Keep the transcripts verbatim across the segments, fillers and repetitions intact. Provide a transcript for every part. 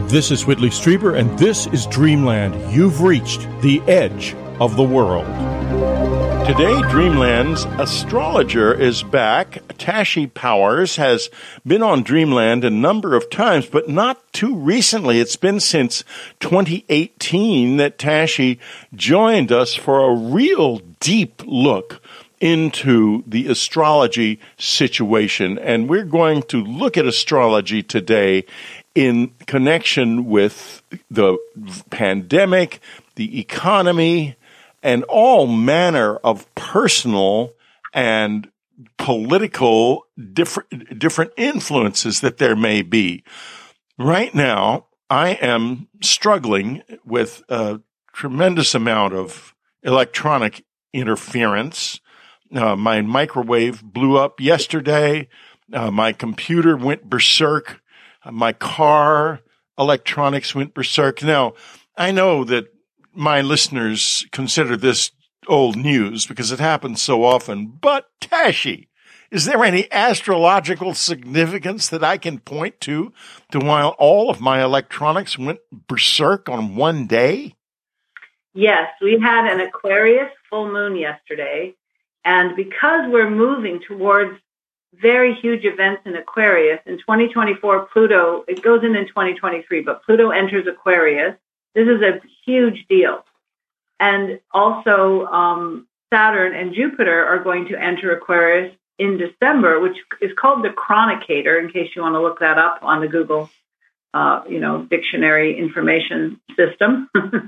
This is Whitley Strieber, and this is Dreamland. You've reached the edge of the world. Today, Dreamland's astrologer is back. Tashi Powers has been on Dreamland a number of times, but not too recently. It's been since twenty eighteen that Tashi joined us for a real deep look into the astrology situation. And we're going to look at astrology today in connection with the pandemic, the economy, and all manner of personal and political different, different influences that there may be. Right now, I am struggling with a tremendous amount of electronic interference. Uh, my microwave blew up yesterday. Uh, my computer went berserk. Uh, my car electronics went berserk. Now, I know that my listeners consider this old news because it happens so often. But, Tashi, is there any astrological significance that I can point to to why all of my electronics went berserk on one day? Yes, we had an Aquarius full moon yesterday. And because we're moving towards very huge events in Aquarius, in twenty twenty-four, Pluto, it goes in in twenty twenty-three, but Pluto enters Aquarius. This is a huge deal. And also um, Saturn and Jupiter are going to enter Aquarius in December, which is called the Chronicator, in case you want to look that up on the Google, uh, you know, dictionary information system.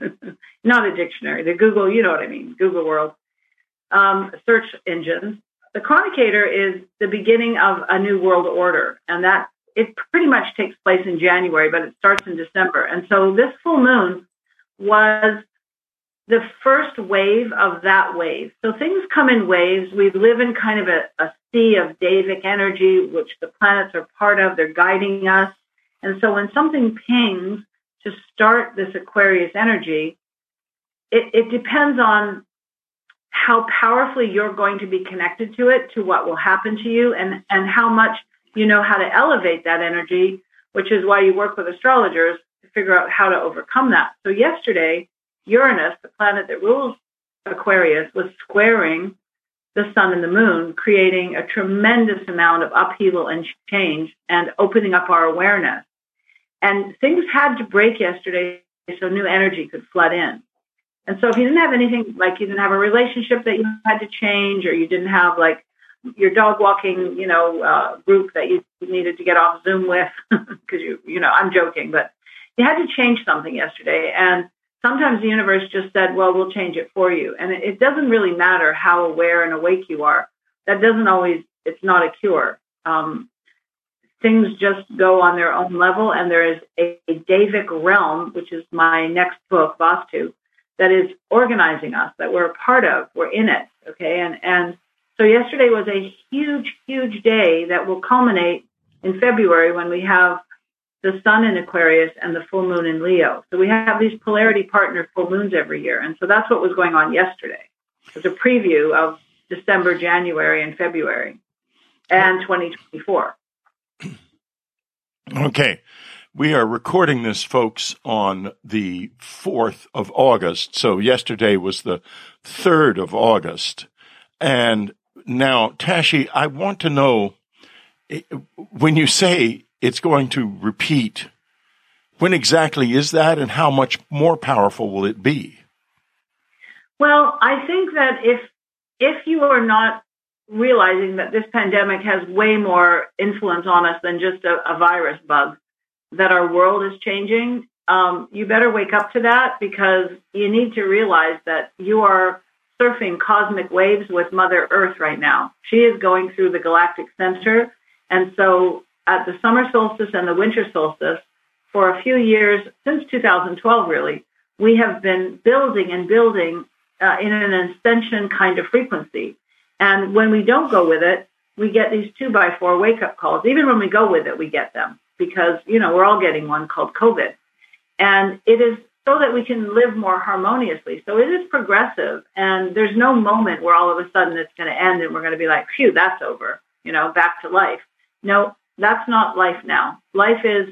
Not a dictionary, the Google, you know what I mean, Google World. Um, search engines. The Chronicator is the beginning of a new world order, and that it pretty much takes place in January, but it starts in December. And so this full moon was the first wave of that wave. So things come in waves. We live in kind of a, a sea of Davic energy, which the planets are part of. They're guiding us. And so when something pings to start this Aquarius energy, it, it depends on how powerfully you're going to be connected to it, to what will happen to you, and, and how much you know how to elevate that energy, which is why you work with astrologers to figure out how to overcome that. So yesterday, Uranus, the planet that rules Aquarius, was squaring the sun and the moon, creating a tremendous amount of upheaval and change and opening up our awareness. And things had to break yesterday so new energy could flood in. And so if you didn't have anything, like you didn't have a relationship that you had to change, or you didn't have like your dog walking, you know, uh, group that you needed to get off Zoom with, because you, you know, I'm joking, but you had to change something yesterday. And sometimes the universe just said, well, we'll change it for you. And it, it doesn't really matter how aware and awake you are. That doesn't always, it's not a cure. Um, things just go on their own level. And there is a, a Davic realm, which is my next book, Vastu, that is organizing us, that we're a part of, we're in it, okay? And and so yesterday was a huge, huge day that will culminate in February when we have the sun in Aquarius and the full moon in Leo. So we have these polarity partner full moons every year. And so that's what was going on yesterday. It was a preview of December, January, and February, and twenty twenty-four. Okay. We are recording this, folks, on the fourth of August. So yesterday was the third of August. And now, Tashi, I want to know, when you say it's going to repeat, when exactly is that, and how much more powerful will it be? Well, I think that if if you are not realizing that this pandemic has way more influence on us than just a, a virus bug, that our world is changing, um, you better wake up to that, because you need to realize that you are surfing cosmic waves with Mother Earth right now. She is going through the galactic center. And so at the summer solstice and the winter solstice, for a few years, since two thousand twelve really, we have been building and building uh, in an ascension kind of frequency. And when we don't go with it, we get these two by four wake-up calls. Even when we go with it, we get them, because, you know, we're all getting one called COVID. And it is so that we can live more harmoniously. So it is progressive, and there's no moment where all of a sudden it's going to end and we're going to be like, phew, that's over, you know, back to life. No, that's not life now. Life is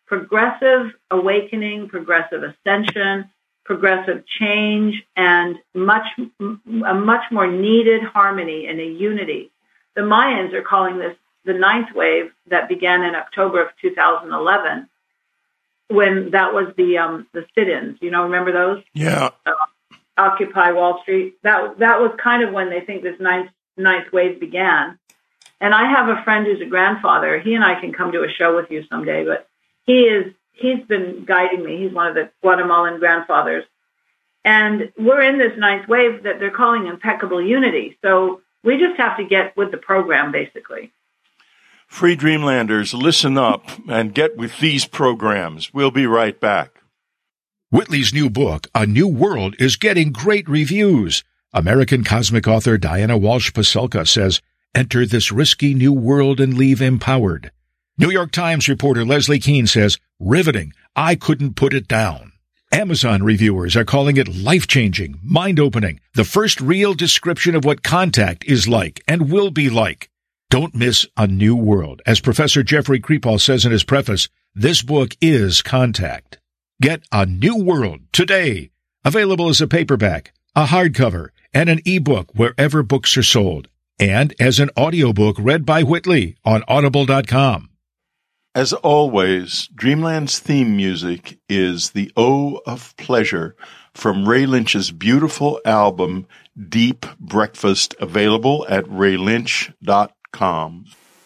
progressive awakening, progressive ascension, progressive change, and much a much more needed harmony and a unity. The Mayans are calling this the ninth wave that began in October of two thousand eleven, when that was the um, the sit-ins. You know, remember those? Yeah. Uh, Occupy Wall Street. That that was kind of when they think this ninth ninth wave began. And I have a friend who's a grandfather. He and I can come to a show with you someday, but he is he's been guiding me. He's one of the Guatemalan grandfathers. And we're in this ninth wave that they're calling impeccable unity. So we just have to get with the program, basically. Free Dreamlanders, listen up and get with these programs. We'll be right back. Whitley's new book, A New World, is getting great reviews. American cosmic author Diana Walsh Pasulka says, "Enter this risky new world and leave empowered." New York Times reporter Leslie Keene says, "Riveting. I couldn't put it down." Amazon reviewers are calling it life-changing, mind-opening, the first real description of what contact is like and will be like. Don't miss A New World. As Professor Jeffrey Kripal says in his preface, this book is contact. Get A New World today. Available as a paperback, a hardcover, and an ebook wherever books are sold, and as an audiobook read by Whitley on audible dot com. As always, Dreamland's theme music is The O of Pleasure from Ray Lynch's beautiful album, Deep Breakfast, available at ray lynch dot com.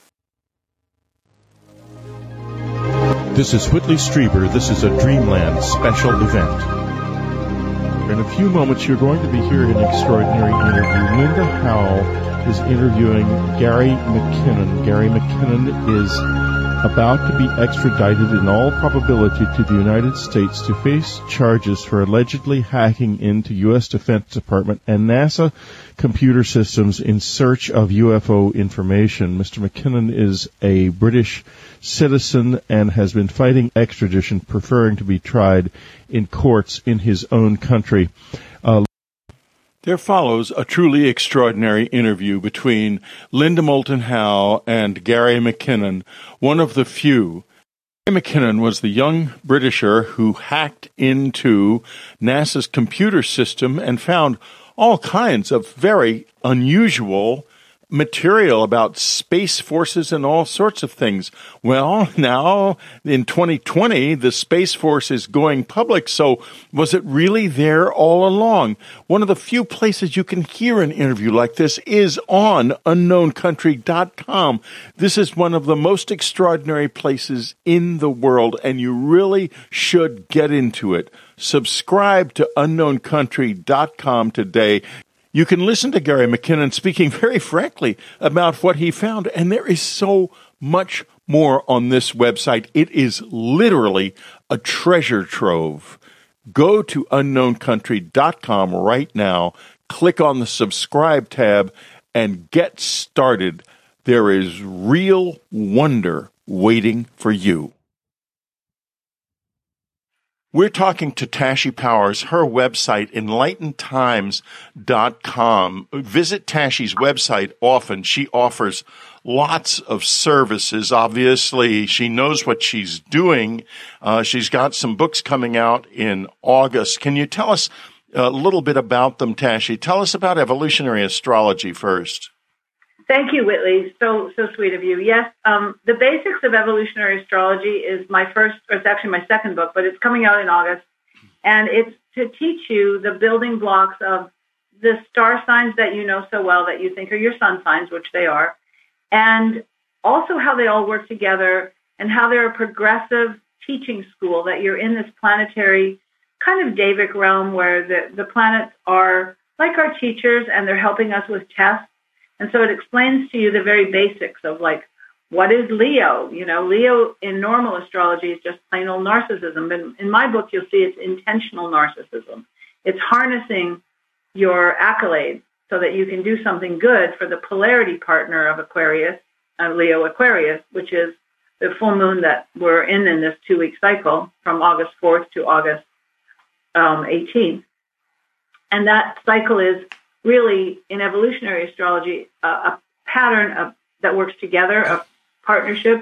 This is Whitley Strieber. This is a Dreamland special event. In a few moments, you're going to be hearing an extraordinary interview. Linda Howell is interviewing Gary McKinnon. Gary McKinnon is about to be extradited in all probability to the United States to face charges for allegedly hacking into U S Defense Department and NASA computer systems in search of U F O information. Mister McKinnon is a British citizen and has been fighting extradition, preferring to be tried in courts in his own country. Uh, There follows a truly extraordinary interview between Linda Moulton Howe and Gary McKinnon, one of the few. Gary McKinnon was the young Britisher who hacked into NASA's computer system and found all kinds of very unusual material about space forces and all sorts of things. Well, now in twenty twenty, the Space Force is going public, so was it really there all along? One of the few places you can hear an interview like this is on unknown country dot com. This is one of the most extraordinary places in the world, and you really should get into it. Subscribe to unknown country dot com today. You can listen to Gary McKinnon speaking very frankly about what he found, and there is so much more on this website. It is literally a treasure trove. Go to unknown country dot com right now, click on the subscribe tab, and get started. There is real wonder waiting for you. We're talking to Tashi Powers, her website, enlightened times dot com. Visit Tashi's website often. She offers lots of services. Obviously, she knows what she's doing. Uh, she's got some books coming out in August. Can you tell us a little bit about them, Tashi? Tell us about evolutionary astrology first. Thank you, Whitley. So, so sweet of you. Yes, um, The Basics of Evolutionary Astrology is my first, or it's actually my second book, but it's coming out in August. And it's to teach you the building blocks of the star signs that you know so well that you think are your sun signs, which they are, and also how they all work together and how they're a progressive teaching school, that you're in this planetary kind of Davic realm where the, the planets are like our teachers and they're helping us with tests. And so it explains to you the very basics of, like, what is Leo? You know, Leo in normal astrology is just plain old narcissism. But in my book, you'll see it's intentional narcissism. It's harnessing your accolades so that you can do something good for the polarity partner of Aquarius, uh, Leo Aquarius, which is the full moon that we're in in this two-week cycle from August fourth to August um, eighteenth. And that cycle is really, in evolutionary astrology, uh, a pattern of, that works together, a partnership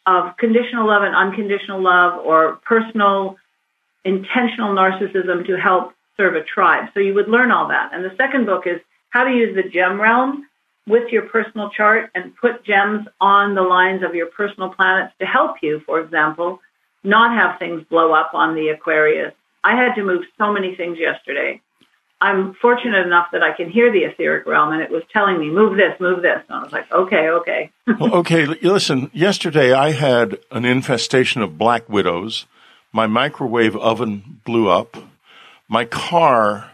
of conditional love and unconditional love, or personal intentional narcissism to help serve a tribe. So you would learn all that. And the second book is how to use the gem realm with your personal chart and put gems on the lines of your personal planets to help you, for example, not have things blow up on the Aquarius. I had to move so many things yesterday. I'm fortunate enough that I can hear the etheric realm, and it was telling me, move this, move this. And I was like, okay, okay. Well, okay, listen, yesterday I had an infestation of black widows. My microwave oven blew up. My car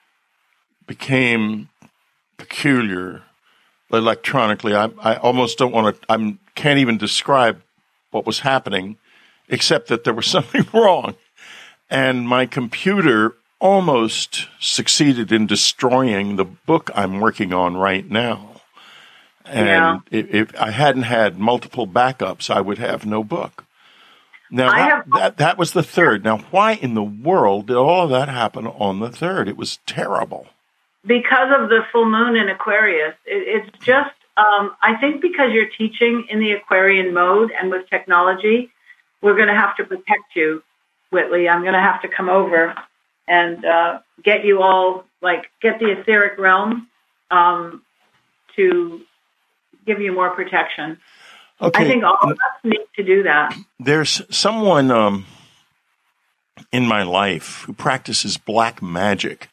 became peculiar electronically. I, I almost don't want to, I can't even describe what was happening, except that there was something wrong. And my computer almost succeeded in destroying the book I'm working on right now. And yeah. if, if I hadn't had multiple backups, I would have no book. Now, I that, have, that, that was the third. Now, why in the world did all of that happen on the third? It was terrible. Because of the full moon in Aquarius. It, it's just, um, I think because you're teaching in the Aquarian mode and with technology, we're going to have to protect you, Whitley. I'm going to have to come over and uh, get you all, like, get the etheric realm um, to give you more protection. Okay. I think all of us need to do that. There's someone um, in my life who practices black magic,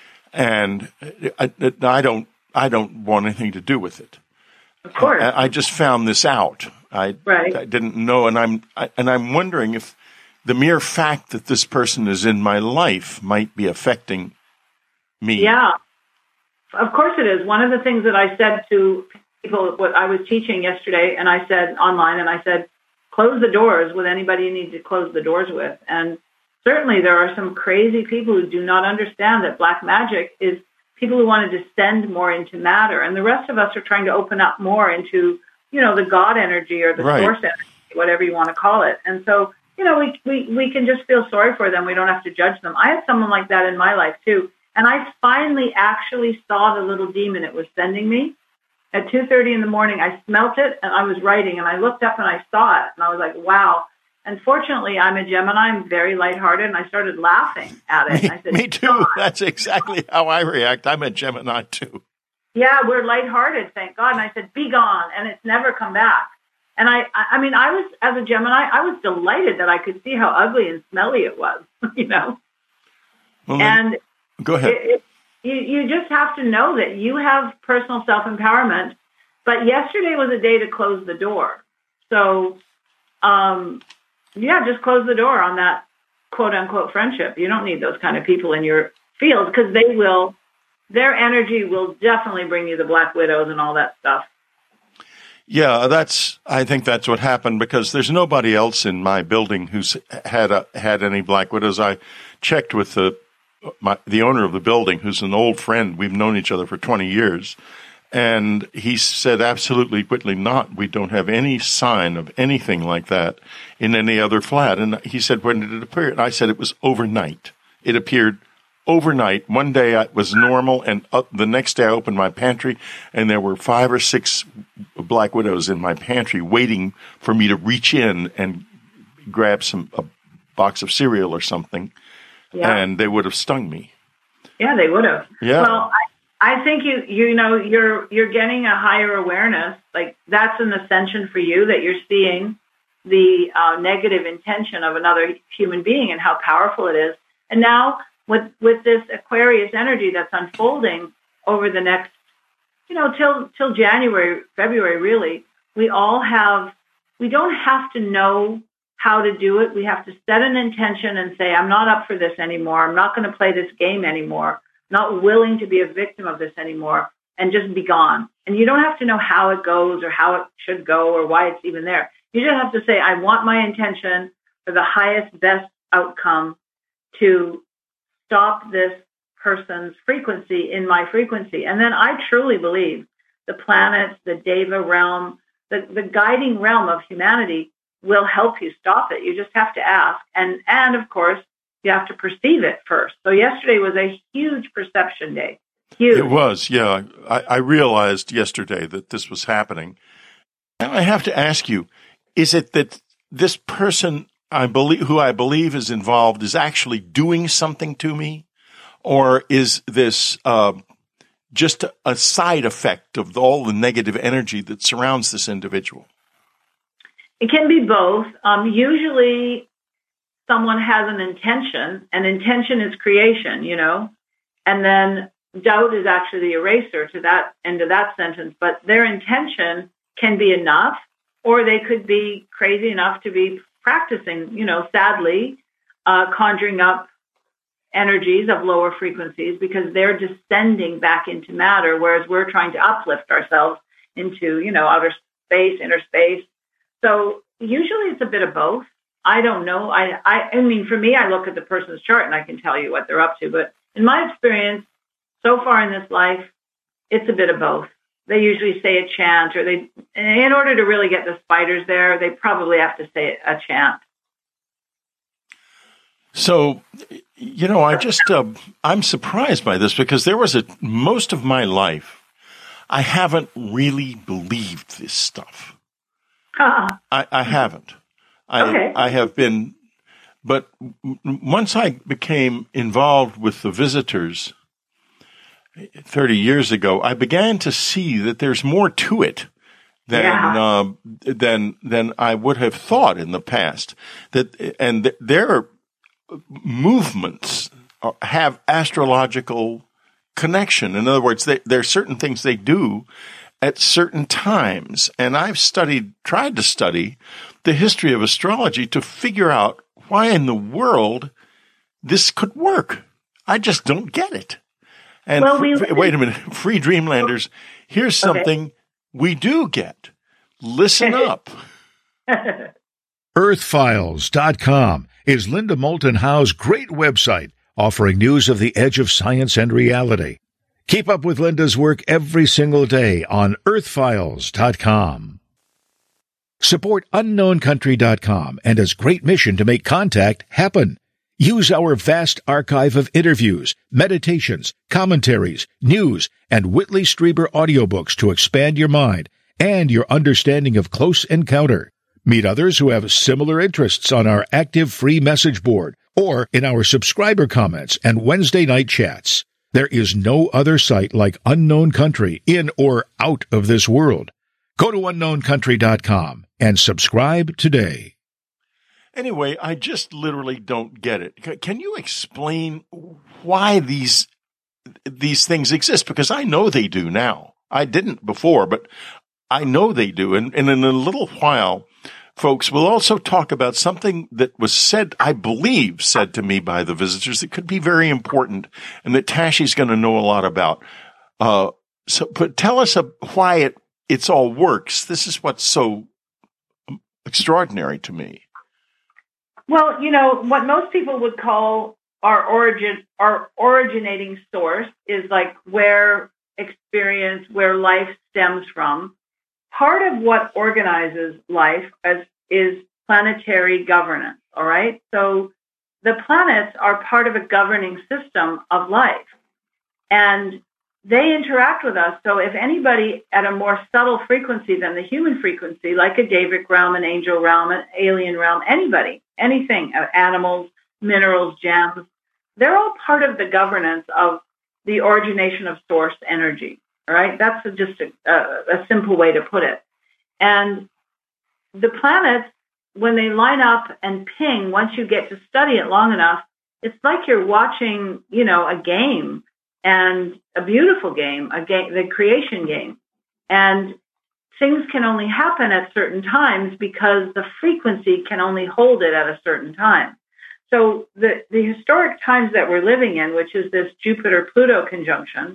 and I, I don't, I don't want anything to do with it. Of course. I, I just found this out. I, right. I didn't know, and I'm, I, and I'm wondering if the mere fact that this person is in my life might be affecting me. Yeah, of course it is. One of the things that I said to people, what I was teaching yesterday, and I said online, and I said, close the doors with anybody you need to close the doors with. And certainly there are some crazy people who do not understand that black magic is people who want to descend more into matter. And the rest of us are trying to open up more into, you know, the God energy or the right. source energy, whatever you want to call it. And so, you know, we, we, we can just feel sorry for them. We don't have to judge them. I had someone like that in my life too. And I finally actually saw the little demon it was sending me. At two thirty in the morning, I smelt it, and I was writing, and I looked up and I saw it, and I was like, wow. And fortunately, I'm a Gemini. I'm very lighthearted, and I started laughing at it. Me, I said, me too. That's exactly how I react. I'm a Gemini, too. Yeah, we're lighthearted, thank God. And I said, be gone, and it's never come back. And I, I mean, I was, as a Gemini, I was delighted that I could see how ugly and smelly it was, you know? Well, and go ahead. It, it, You, you just have to know that you have personal self-empowerment. But yesterday was a day to close the door. So, um, yeah, just close the door on that quote-unquote friendship. You don't need those kind of people in your field because they will, their energy will definitely bring you the black widows and all that stuff. Yeah, that's. I think that's what happened because there's nobody else in my building who's had a, had any black widows. I checked with the My, the owner of the building, who's an old friend. We've known each other for twenty years. And he said, absolutely, Whitley, not. We don't have any sign of anything like that in any other flat. And he said, when did it appear? And I said, it was overnight. It appeared overnight. One day it was normal, and uh, the next day I opened my pantry, and there were five or six black widows in my pantry waiting for me to reach in and grab some a box of cereal or something. Yeah. And they would have stung me. Yeah, they would have. Yeah. Well, I, I think you you know you're you're getting a higher awareness. Like that's an ascension for you that you're seeing the uh, negative intention of another human being and how powerful it is. And now with with this Aquarius energy that's unfolding over the next, you know, till till January, February, really, we all have. We don't have to know how to do it. We have to set an intention and say, I'm not up for this anymore. I'm not going to play this game anymore. Not willing to be a victim of this anymore, and just be gone. And you don't have to know how it goes or how it should go or why it's even there. You just have to say, I want my intention for the highest, best outcome to stop this person's frequency in my frequency. And then I truly believe the planets, the Deva realm, the, the guiding realm of humanity will help you stop it. You just have to ask. And, and of course, you have to perceive it first. So yesterday was a huge perception day. Huge. It was, yeah. I, I realized yesterday that this was happening. And I have to ask you, is it that this person I believe, who I believe is involved, is actually doing something to me, or is this uh, just a, a side effect of all the negative energy that surrounds this individual? It can be both. Um, usually, someone has an intention, and intention is creation, you know, and then doubt is actually the eraser to that end of that sentence. But their intention can be enough, or they could be crazy enough to be practicing, you know, sadly, uh, conjuring up energies of lower frequencies because they're descending back into matter, whereas we're trying to uplift ourselves into, you know, outer space, inner space. So usually it's a bit of both. I don't know. I, I, I mean, for me, I look at the person's chart and I can tell you what they're up to. But in my experience, so far in this life, it's a bit of both. They usually say a chant, or they, in order to really get the spiders there, they probably have to say a chant. So, you know, I just, uh, I'm surprised by this because there was a, most of my life, I haven't really believed this stuff. Uh-uh. I, I haven't. I, okay. I have been, but once I became involved with the visitors thirty years ago, I began to see that there's more to it than yeah. uh, than than I would have thought in the past. That and th- their movements have astrological connection. In other words, they, there are certain things they do at certain times, and I've studied, tried to study the history of astrology to figure out why in the world this could work. I just don't get it. And well, we f- wait a minute, free Dreamlanders, here's something okay. we do get. Listen up. Earth Files dot com is Linda Moulton Howe's great website offering news of the edge of science and reality. Keep up with Linda's work every single day on Earth Files dot com. Support Unknown Country dot com and its great mission to make contact happen. Use our vast archive of interviews, meditations, commentaries, news, and Whitley Strieber audiobooks to expand your mind and your understanding of Close Encounter. Meet others who have similar interests on our active free message board or in our subscriber comments and Wednesday night chats. There is no other site like Unknown Country in or out of this world. Go to Unknown Country dot com and subscribe today. Anyway, I just literally don't get it. Can you explain why these these things exist? Because I know they do now. I didn't before, but I know they do. And, and in a little while, folks, we'll also talk about something that was said, I believe, said to me by the visitors that could be very important and that Tashi's going to know a lot about. Uh, so, but tell us uh, why it it's all works. This is what's so extraordinary to me. Well, you know, what most people would call our origin, our originating source is like where experience, where life stems from. Part of what organizes life as, is planetary governance, all right? So the planets are part of a governing system of life, and they interact with us. So if anybody at a more subtle frequency than the human frequency, like a Davic realm, an angel realm, an alien realm, anybody, anything, animals, minerals, gems, they're all part of the governance of the origination of source energy, all right? That's just a, a, a simple way to put it. And the planets, when they line up and ping, once you get to study it long enough, it's like you're watching, you know, a game, and a beautiful game, a game, the creation game. And things can only happen at certain times because the frequency can only hold it at a certain time. So the, the historic times that we're living in, which is this Jupiter-Pluto conjunction,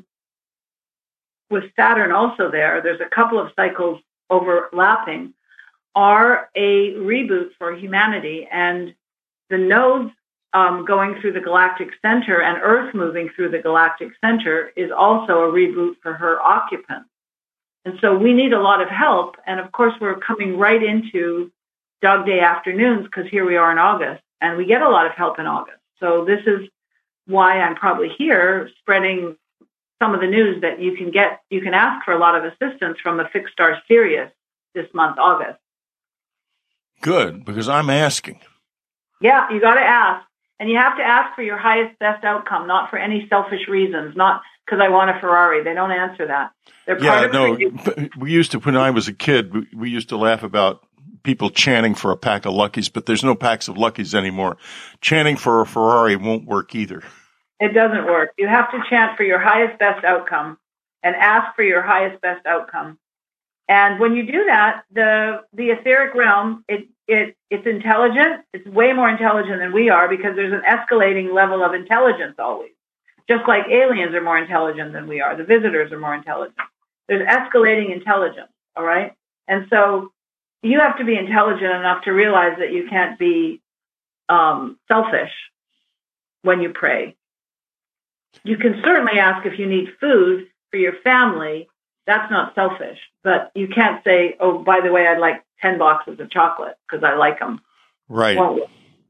with Saturn also there, there's a couple of cycles overlapping, are a reboot for humanity. And the nodes Um, going through the galactic center and Earth moving through the galactic center is also a reboot for her occupants. And so we need a lot of help. And of course, we're coming right into Dog Day afternoons because here we are in August, and we get a lot of help in August. So this is why I'm probably here spreading some of the news that you can get. You can ask for a lot of assistance from the fixed star Sirius this month, August. Good, because I'm asking. Yeah, you got to ask. And you have to ask for your highest, best outcome, not for any selfish reasons, not because I want a Ferrari. They don't answer that. They're part Yeah, of no, the- we used to, when I was a kid, we, we used to laugh about people chanting for a pack of Luckies, but there's no packs of Luckies anymore. Chanting for a Ferrari won't work either. It doesn't work. You have to chant for your highest, best outcome and ask for your highest, best outcome. And when you do that, the the etheric realm, it it it's intelligent. It's way more intelligent than we are because there's an escalating level of intelligence always. Just like aliens are more intelligent than we are. The visitors are more intelligent. There's escalating intelligence, all right? And so you have to be intelligent enough to realize that you can't be um, selfish when you pray. You can certainly ask if you need food for your family. That's not selfish. But you can't say, oh, by the way, I'd like ten boxes of chocolate because I like them. Right. Well,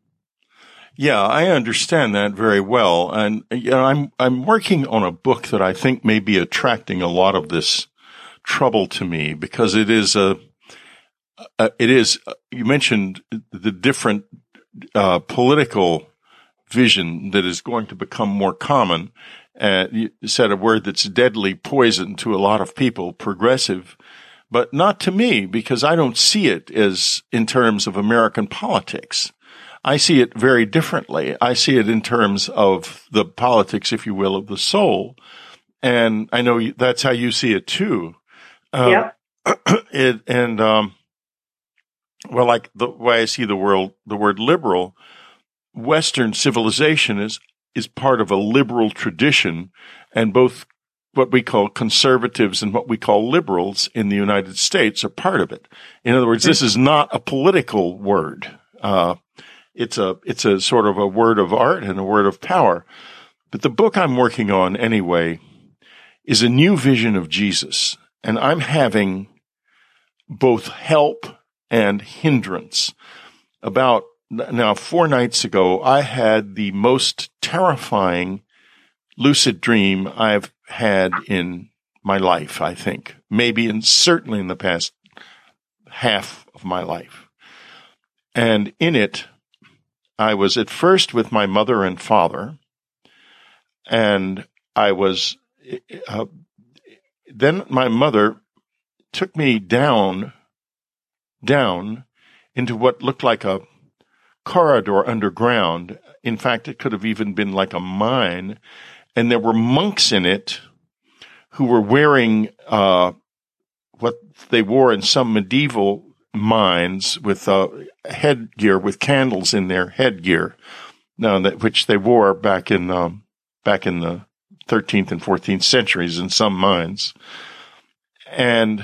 yeah, I understand that very well. And you know, I'm I'm working on a book that I think may be attracting a lot of this trouble to me because it is a, a it is you mentioned the different uh, political vision that is going to become more common. Uh, you said a word that's deadly poison to a lot of people, progressive, but not to me because I don't see it as in terms of American politics. I see it very differently. I see it in terms of the politics, if you will, of the soul. And I know that's how you see it too. Um, yep. it, and, um, well, like the way I see the world, the word liberal, Western civilization is is part of a liberal tradition, and both what we call conservatives and what we call liberals in the United States are part of it. In other words, this is not a political word. Uh, it's a it's a sort of a word of art and a word of power. But the book I'm working on anyway is a new vision of Jesus, and I'm having both help and hindrance. About Now, four nights ago, I had the most terrifying lucid dream I've had in my life, I think. Maybe and certainly in the past half of my life. And in it, I was at first with my mother and father, and I was, uh, then my mother took me down, down into what looked like a corridor underground. In fact, it could have even been like a mine. And there were monks in it who were wearing uh, what they wore in some medieval mines with uh, headgear, with candles in their headgear, now that which they wore back in um, back in the thirteenth and fourteenth centuries in some mines. And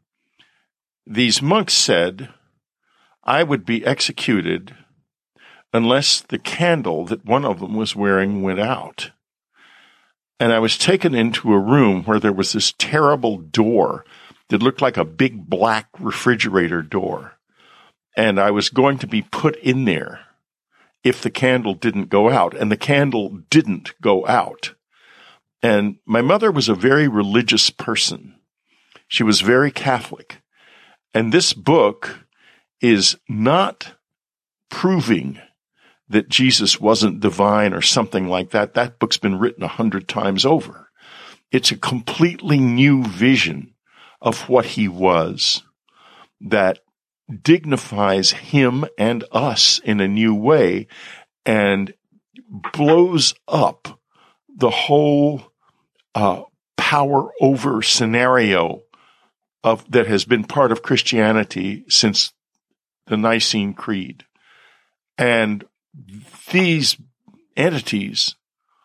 these monks said, I would be executed unless the candle that one of them was wearing went out. And I was taken into a room where there was this terrible door that looked like a big black refrigerator door. And I was going to be put in there if the candle didn't go out. And the candle didn't go out. And my mother was a very religious person. She was very Catholic. And this book is not proving that Jesus wasn't divine or something like that. That book's been written a hundred times over. It's a completely new vision of what he was that dignifies him and us in a new way and blows up the whole uh, power over scenario of that has been part of Christianity since the Nicene Creed. And these entities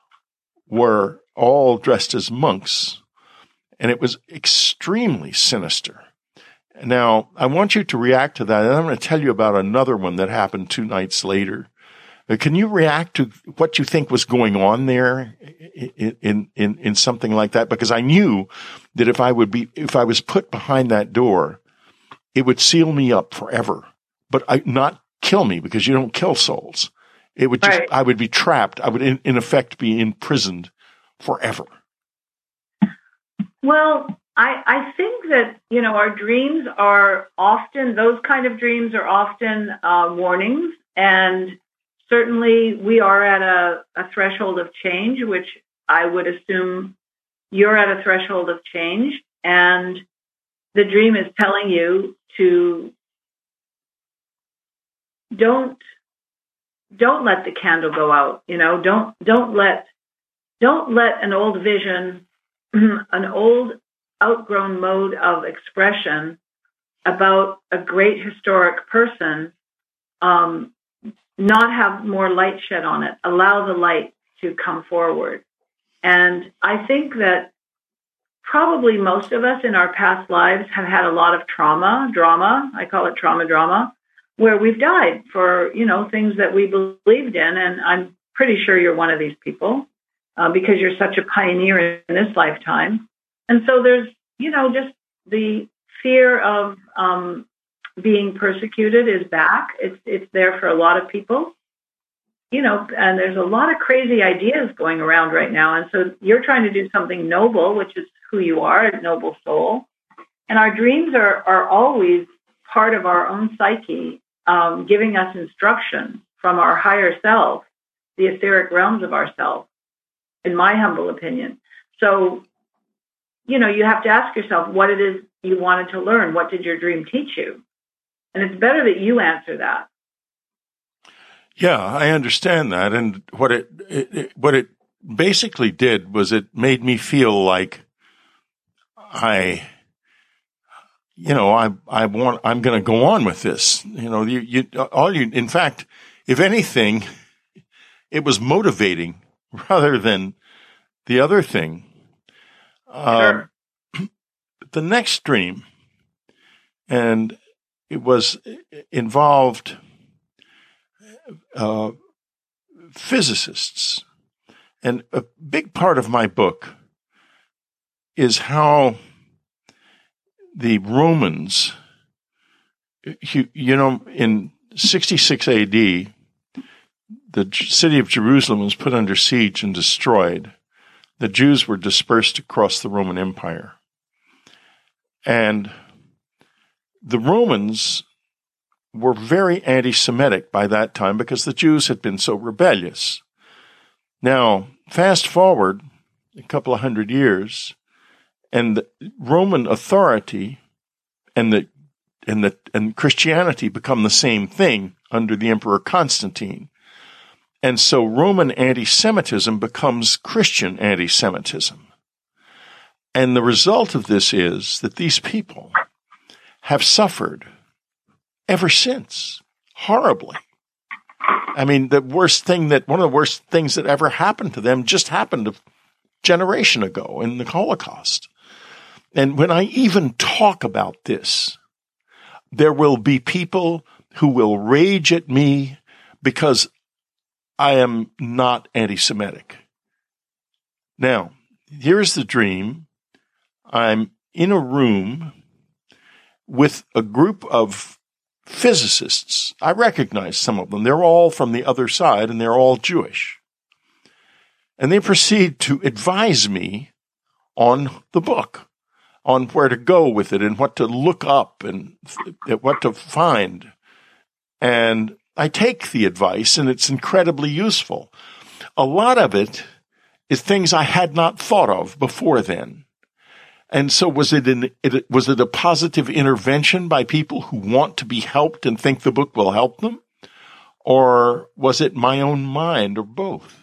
were all dressed as monks, and it was extremely sinister. Now, I want you to react to that, and I'm going to tell you about another one that happened two nights later. Can you react to what you think was going on there in, in, in, in something like that? Because I knew that if I would be, if I was put behind that door, it would seal me up forever, but I, not kill me, because you don't kill souls. It would just, Right. I would be trapped. I would in, in effect be imprisoned forever. Well, I, I think that, you know, our dreams are often, those kind of dreams are often uh, warnings. And certainly we are at a, a threshold of change, which I would assume you're at a threshold of change. And the dream is telling you to don't, don't let the candle go out. You know, don't, don't let, don't let an old vision, an old outgrown mode of expression about a great historic person, um, not have more light shed on it. Allow the light to come forward. And I think that probably most of us in our past lives have had a lot of trauma, drama, I call it trauma drama, where we've died for, you know, things that we believed in. And I'm pretty sure you're one of these people uh, because you're such a pioneer in this lifetime. And so there's, you know, just the fear of um, being persecuted is back. It's it's there for a lot of people, you know, and there's a lot of crazy ideas going around right now. And so you're trying to do something noble, which is who you are, a noble soul. And our dreams are, are always part of our own psyche, um, giving us instruction from our higher self, the etheric realms of ourself, in my humble opinion. So, you know, you have to ask yourself what it is you wanted to learn. What did your dream teach you? And it's better that you answer that. Yeah, I understand that. And what it, it, it what it basically did was it made me feel like I, you know, I I want I'm going to go on with this. You know, you you all you. In fact, if anything, it was motivating rather than the other thing. Sure. Um, the next dream, and it was it involved uh, physicists, and a big part of my book is how the Romans, you, you know, in sixty-six A D, the city of Jerusalem was put under siege and destroyed. The Jews were dispersed across the Roman Empire. And the Romans were very anti-Semitic by that time because the Jews had been so rebellious. Now, fast forward a couple of hundred years, and the Roman authority and the and the and Christianity become the same thing under the Emperor Constantine. And so Roman anti-Semitism becomes Christian anti-Semitism. And the result of this is that these people have suffered ever since, horribly. I mean, the worst thing that, one of the worst things that ever happened to them just happened a generation ago in the Holocaust. And when I even talk about this, there will be people who will rage at me because I am not anti-Semitic. Now, here's the dream. I'm in a room with a group of physicists. I recognize some of them. They're all from the other side, and they're all Jewish. And they proceed to advise me on the book, on where to go with it and what to look up and th- what to find. And I take the advice, and it's incredibly useful. A lot of it is things I had not thought of before then. And so was it, an, it was it a positive intervention by people who want to be helped and think the book will help them? Or was it my own mind, or both?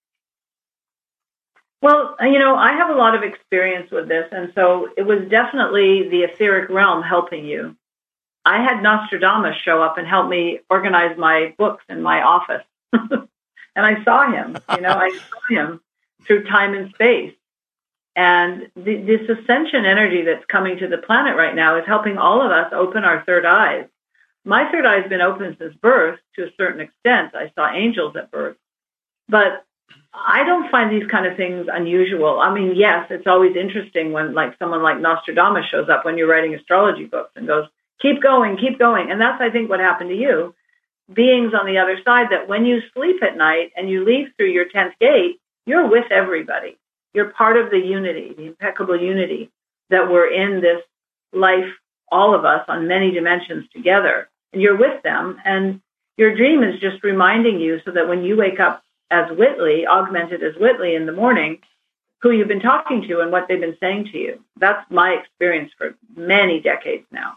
Well, you know, I have a lot of experience with this, and so it was definitely the etheric realm helping you. I had Nostradamus show up and help me organize my books in my office. And I saw him, you know, I saw him through time and space. And the, this ascension energy that's coming to the planet right now is helping all of us open our third eyes. My third eye has been open since birth to a certain extent. I saw angels at birth. But I don't find these kind of things unusual. I mean, yes, it's always interesting when like someone like Nostradamus shows up when you're writing astrology books and goes, keep going, keep going. And that's, I think, what happened to you. Beings on the other side, that when you sleep at night and you leave through your tenth gate, you're with everybody. You're part of the unity, the impeccable unity. that we're in this life, all of us, on many dimensions together. And you're with them. And your dream is just reminding you so that when you wake up as Whitley, augmented as Whitley in the morning, who you've been talking to and what they've been saying to you. That's my experience for many decades now.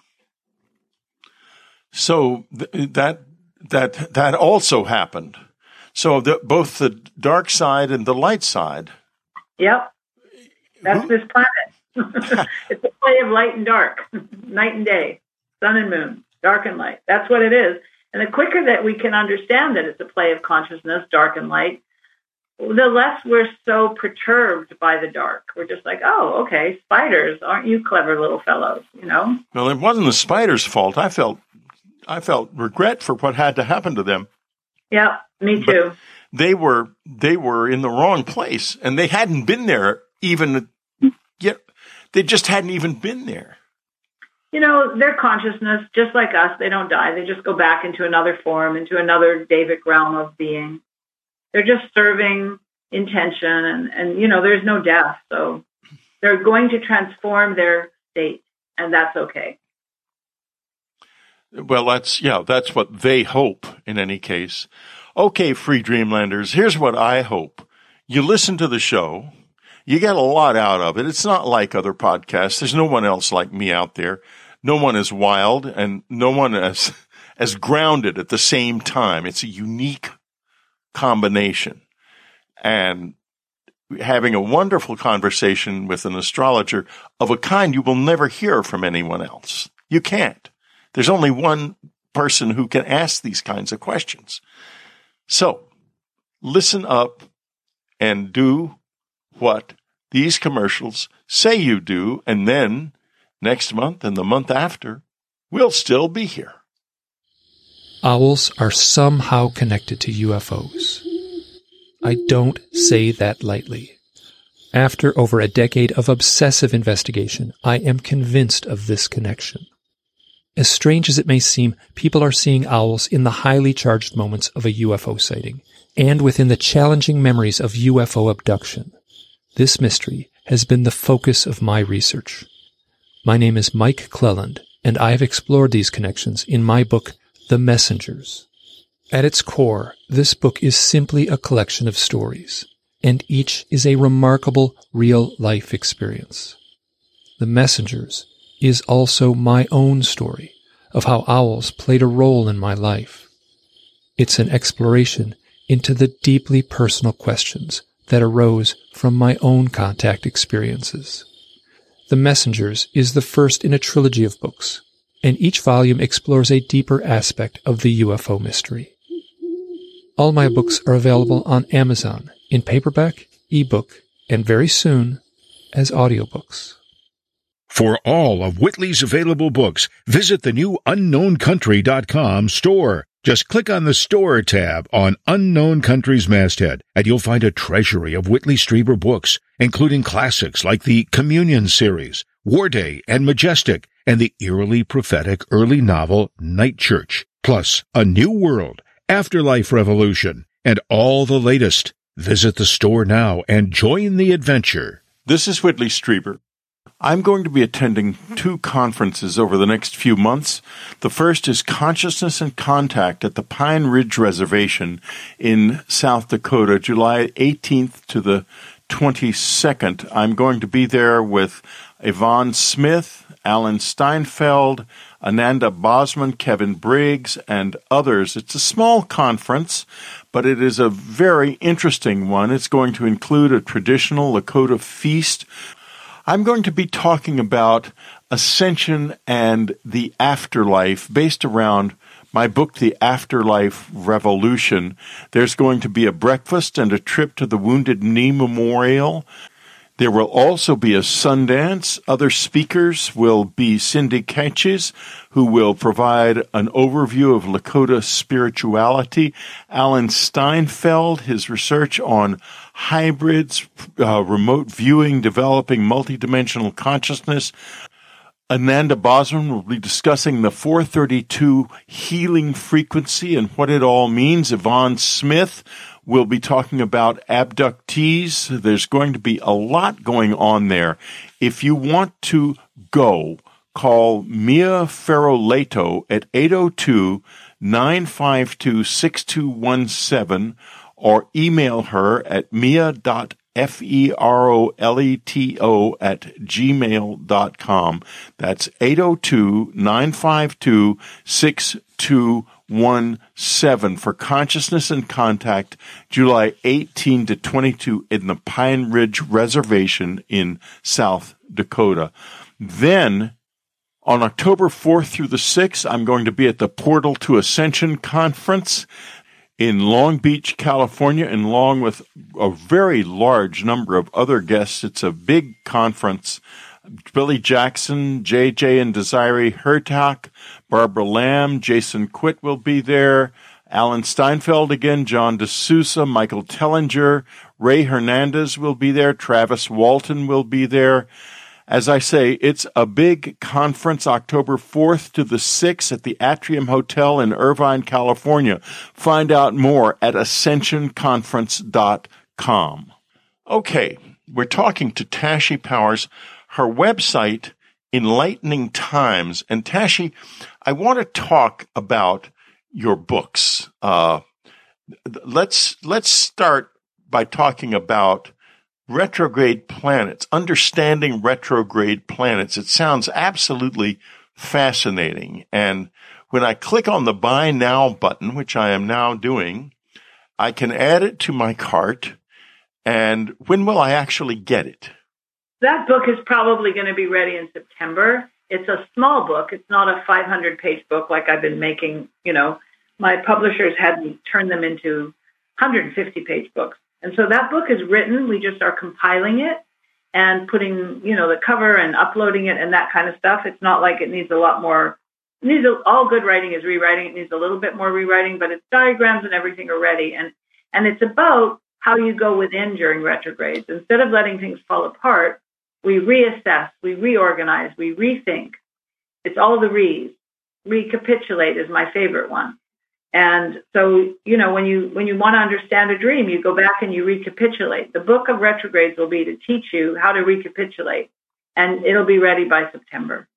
So th- that that that also happened. So the, both the dark side and the light side. Yep. That's who? This planet. It's a play of light and dark, night and day, sun and moon, dark and light. That's what it is. And the quicker that we can understand that it's a play of consciousness, dark and light, the less we're so perturbed by the dark. We're just like, oh, okay, spiders, aren't you clever little fellows, you know? Well, it wasn't the spiders' fault. I felt I felt regret for what had to happen to them. Yeah, me too. But they were they were in the wrong place, and they hadn't been there even yet. They just hadn't even been there. You know, their consciousness, just like us, they don't die. They just go back into another form, into another Davic realm of being. They're just serving intention, and, and, you know, there's no death. So they're going to transform their state, and that's okay. Well, that's, yeah, that's what they hope in any case. Okay, Free Dreamlanders, here's what I hope. You listen to the show. You get a lot out of it. It's not like other podcasts. There's no one else like me out there. No one is wild, and no one as, as grounded at the same time. It's a unique combination. And having a wonderful conversation with an astrologer of a kind you will never hear from anyone else. You can't. There's only one person who can ask these kinds of questions. So listen up and do what these commercials say you do, and then next month and the month after, we'll still be here. Owls are somehow connected to U F Os. I don't say that lightly. After over a decade of obsessive investigation, I am convinced of this connection. As strange as it may seem, people are seeing owls in the highly charged moments of a U F O sighting, and within the challenging memories of U F O abduction. This mystery has been the focus of my research. My name is Mike Cleland, and I have explored these connections in my book, The Messengers. At its core, this book is simply a collection of stories, and each is a remarkable real-life experience. The Messengers is also my own story of how owls played a role in my life. It's an exploration into the deeply personal questions that arose from my own contact experiences. The Messengers is the first in a trilogy of books, and each volume explores a deeper aspect of the U F O mystery. All my books are available on Amazon in paperback, ebook, and very soon as audiobooks. For all of Whitley's available books, visit the new unknown country dot com store. Just click on the Store tab on Unknown Country's masthead, and you'll find a treasury of Whitley Strieber books, including classics like the Communion series, War Day and Majestic, and the eerily prophetic early novel Night Church, plus A New World, Afterlife Revolution, and all the latest. Visit the store now and join the adventure. This is Whitley Strieber. I'm going to be attending two conferences over the next few months. The first is Consciousness and Contact at the Pine Ridge Reservation in South Dakota, July eighteenth to the twenty-second. I'm going to be there with Yvonne Smith, Alan Steinfeld, Ananda Bosman, Kevin Briggs, and others. It's a small conference, but it is a very interesting one. It's going to include a traditional Lakota feast. I'm going to be talking about ascension and the afterlife based around my book, The Afterlife Revolution. There's going to be a breakfast and a trip to the Wounded Knee Memorial. There will also be a Sundance. Other speakers will be Cindy Ketches, who will provide an overview of Lakota spirituality. Alan Steinfeld, his research on hybrids, uh, remote viewing, developing multidimensional consciousness. Ananda Bosman will be discussing the four thirty-two healing frequency and what it all means. Yvonne Smith We'll be talking about abductees. There's going to be a lot going on there. If you want to go, call Mia Ferroleto at eight oh two, nine five two, six two one seven or email her at mia dot F E R O L E T O at gmail dot com. That's eight oh two, nine five two, six two one seven for Consciousness and Contact, July eighteenth to twenty-two in the Pine Ridge Reservation in South Dakota. Then, on October fourth through the sixth, I'm going to be at the Portal to Ascension Conference in Long Beach, California, and along with a very large number of other guests. It's a big conference. Billy Jackson, J J and Desiree Hertak, Barbara Lamb, Jason Quitt will be there, Alan Steinfeld again, John D'Souza, Michael Tellinger, Ray Hernandez will be there, Travis Walton will be there. As I say, it's a big conference, October fourth to the sixth at the Atrium Hotel in Irvine, California. Find out more at ascension conference dot com. Okay, we're talking to Tashi Powers. Her website, Enlightening Times. And Tashi, I want to talk about your books. Uh, let's let's start by talking about retrograde planets, understanding retrograde planets. It sounds absolutely fascinating. And when I click on the Buy Now button, which I am now doing, I can add it to my cart. And when will I actually get it? That book is probably going to be ready in September. It's a small book. It's not a five hundred page book like I've been making. You know, my publishers had me turn them into one hundred fifty page books. And so that book is written. We just are compiling it and putting, you know, the cover and uploading it and that kind of stuff. It's not like it needs a lot more. It needs a, all good writing is rewriting. It needs a little bit more rewriting, but its diagrams and everything are ready. And, and it's about how you go within during retrogrades. Instead of letting things fall apart, we reassess, we reorganize, we rethink. It's all the re's. Recapitulate is my favorite one. And so, you know, when you when you want to understand a dream, you go back and you recapitulate. The book of retrogrades will be to teach you how to recapitulate, and it'll be ready by September.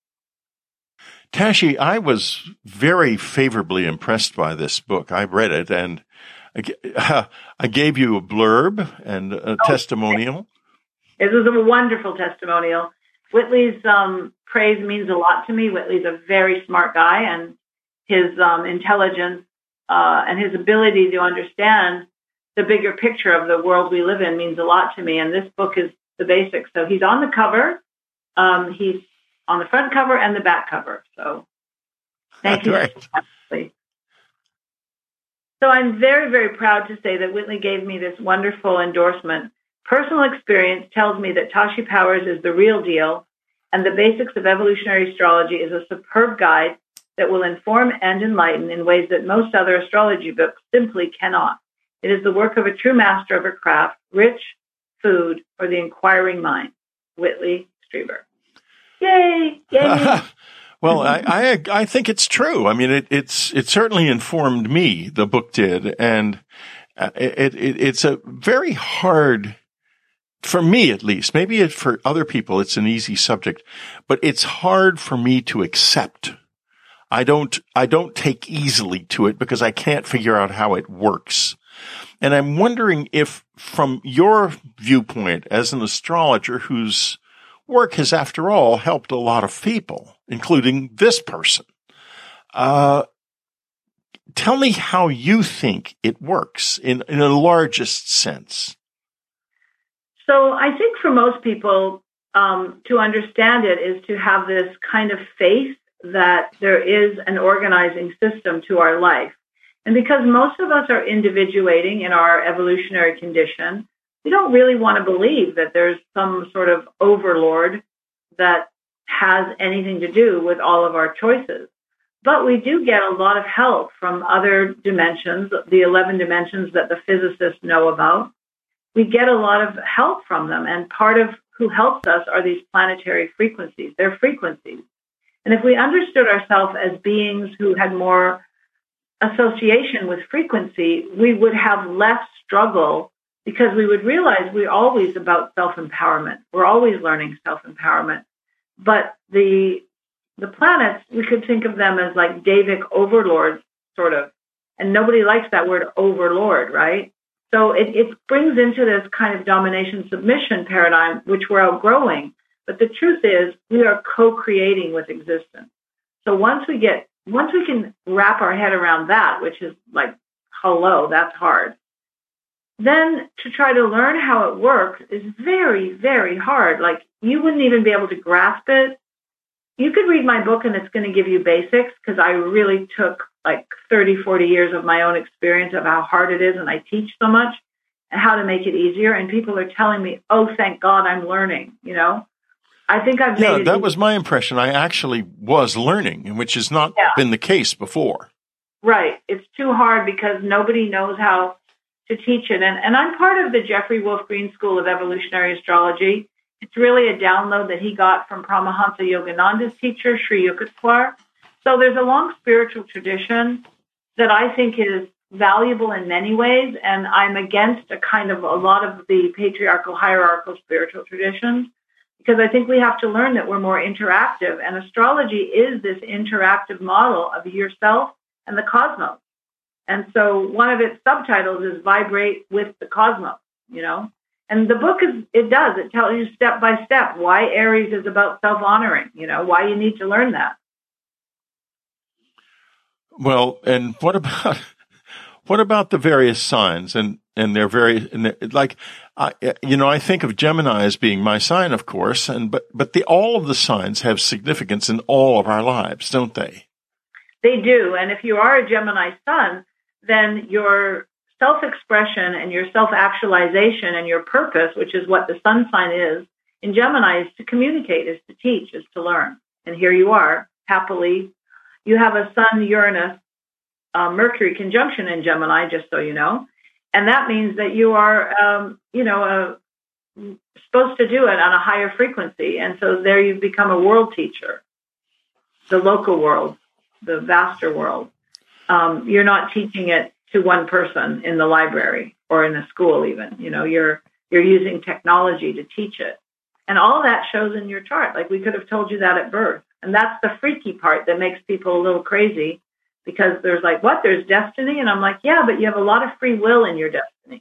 Tashi, I was very favorably impressed by this book. I read it, and I, I gave you a blurb and a oh, testimonial. It was a wonderful testimonial. Whitley's um, praise means a lot to me. Whitley's a very smart guy, and his um, intelligence uh, and his ability to understand the bigger picture of the world we live in means a lot to me. And this book is the basics. So he's on the cover. Um, he's on the front cover and the back cover. So thank you. Right. So I'm very, very proud to say that Whitley gave me this wonderful endorsement. Personal experience tells me that Tashi Powers is the real deal, and the basics of evolutionary astrology is a superb guide that will inform and enlighten in ways that most other astrology books simply cannot. It is the work of a true master of her craft, rich food for the inquiring mind. Whitley Strieber. Yay! Yay! Well, I, I I think it's true. I mean, it it's it certainly informed me. The book did, and it, it it's a very hard, for me at least. Maybe it, for other people, it's an easy subject, but it's hard for me to accept. I don't, I don't take easily to it because I can't figure out how it works. And I'm wondering if, from your viewpoint as an astrologer whose work has, after all, helped a lot of people, including this person, uh, tell me how you think it works in, in a largest sense. So I think for most people, um, to understand it is to have this kind of faith that there is an organizing system to our life. And because most of us are individuating in our evolutionary condition, we don't really want to believe that there's some sort of overlord that has anything to do with all of our choices. But we do get a lot of help from other dimensions, the eleven dimensions that the physicists know about. We get a lot of help from them. And part of who helps us are these planetary frequencies. They're frequencies. And if we understood ourselves as beings who had more association with frequency, we would have less struggle because we would realize we're always about self-empowerment. We're always learning self-empowerment. But the the planets, we could think of them as like Davic overlords, sort of. And nobody likes that word overlord, right? So it, it brings into this kind of domination submission paradigm, which we're outgrowing. But the truth is, we are co-creating with existence. So once we get, once we can wrap our head around that, which is like, hello, that's hard. Then to try to learn how it works is very, very hard. Like, you wouldn't even be able to grasp it. You could read my book and it's going to give you basics, because I really took like thirty, forty years of my own experience of how hard it is, and I teach so much, and how to make it easier. And people are telling me, oh, thank God I'm learning, you know? I think I've made Yeah, it that easy. was my impression. I actually was learning, which has not Yeah. been the case before. Right. It's too hard because nobody knows how to teach it. And, and I'm part of the Jeffrey Wolf Green School of Evolutionary Astrology. It's really a download that he got from Paramahansa Yogananda's teacher, Sri Yukteswar. So there's a long spiritual tradition that I think is valuable in many ways, and I'm against a kind of a lot of the patriarchal, hierarchical spiritual traditions, because I think we have to learn that we're more interactive, and astrology is this interactive model of yourself and the cosmos. And so one of its subtitles is Vibrate with the Cosmos, you know? And the book is, it does, it tells you step by step why Aries is about self-honoring, you know, why you need to learn that. Well, and what about what about the various signs and and they're very and they're, like I you know I think of Gemini as being my sign, of course, and but but the all of the signs have significance in all of our lives, don't they? They do, and if you are a Gemini sun, then your self-expression and your self-actualization and your purpose, which is what the sun sign is in Gemini, is to communicate, is to teach, is to learn. And here you are, happily. You have a Sun-Uranus uh, Mercury conjunction in Gemini, just so you know. And that means that you are, um, you know, uh, supposed to do it on a higher frequency. And so there you become a world teacher, the local world, the vaster world. Um, you're not teaching it to one person in the library or in a school even. You know, you're you're using technology to teach it. And all that shows in your chart. Like, we could have told you that at birth. And that's the freaky part that makes people a little crazy, because there's like, what, there's destiny? And I'm like, yeah, but you have a lot of free will in your destiny.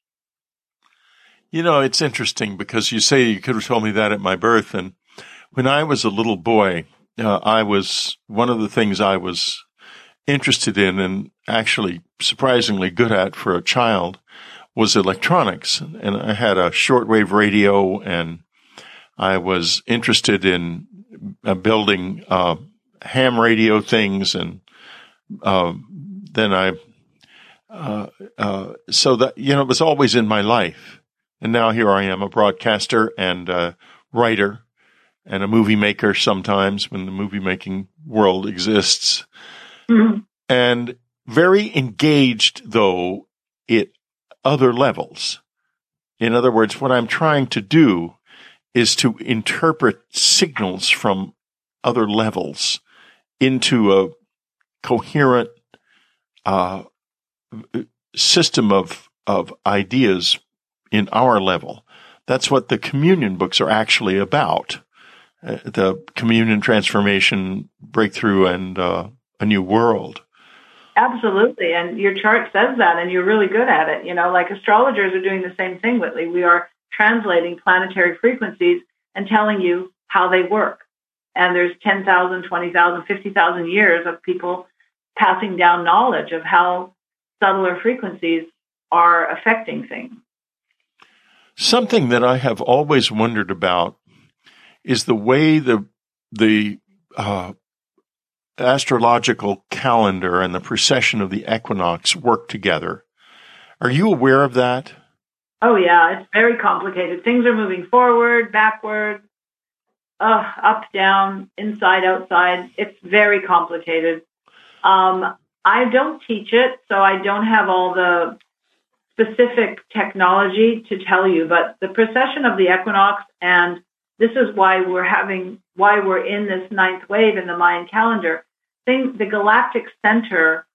You know, it's interesting because you say you could have told me that at my birth. And when I was a little boy, uh, I was, one of the things I was interested in and actually surprisingly good at for a child was electronics. And I had a shortwave radio, and I was interested in uh, building uh, ham radio things. And uh, then I, uh, uh, so that, you know, it was always in my life. And now here I am, a broadcaster and a writer and a movie maker sometimes when the movie making world exists. Mm-hmm. And very engaged, though, at other levels. In other words, what I'm trying to do is to interpret signals from other levels into a coherent uh, system of of ideas in our level. That's what the communion books are actually about. Uh, the communion, transformation, breakthrough, and uh, a new world. Absolutely. And your chart says that, and you're really good at it. You know, like astrologers are doing the same thing, Whitley. We are translating planetary frequencies and telling you how they work. And there's ten thousand, twenty thousand, fifty thousand years of people passing down knowledge of how subtler frequencies are affecting things. Something that I have always wondered about is the way the the uh, astrological calendar and the precession of the equinox work together. Are you aware of that? Oh, yeah. It's very complicated. Things are moving forward, backward, uh, up, down, inside, outside. It's very complicated. Um, I don't teach it, so I don't have all the specific technology to tell you, but the precession of the equinox, and this is why we're having, why we're in this ninth wave in the Mayan calendar, thing, the galactic center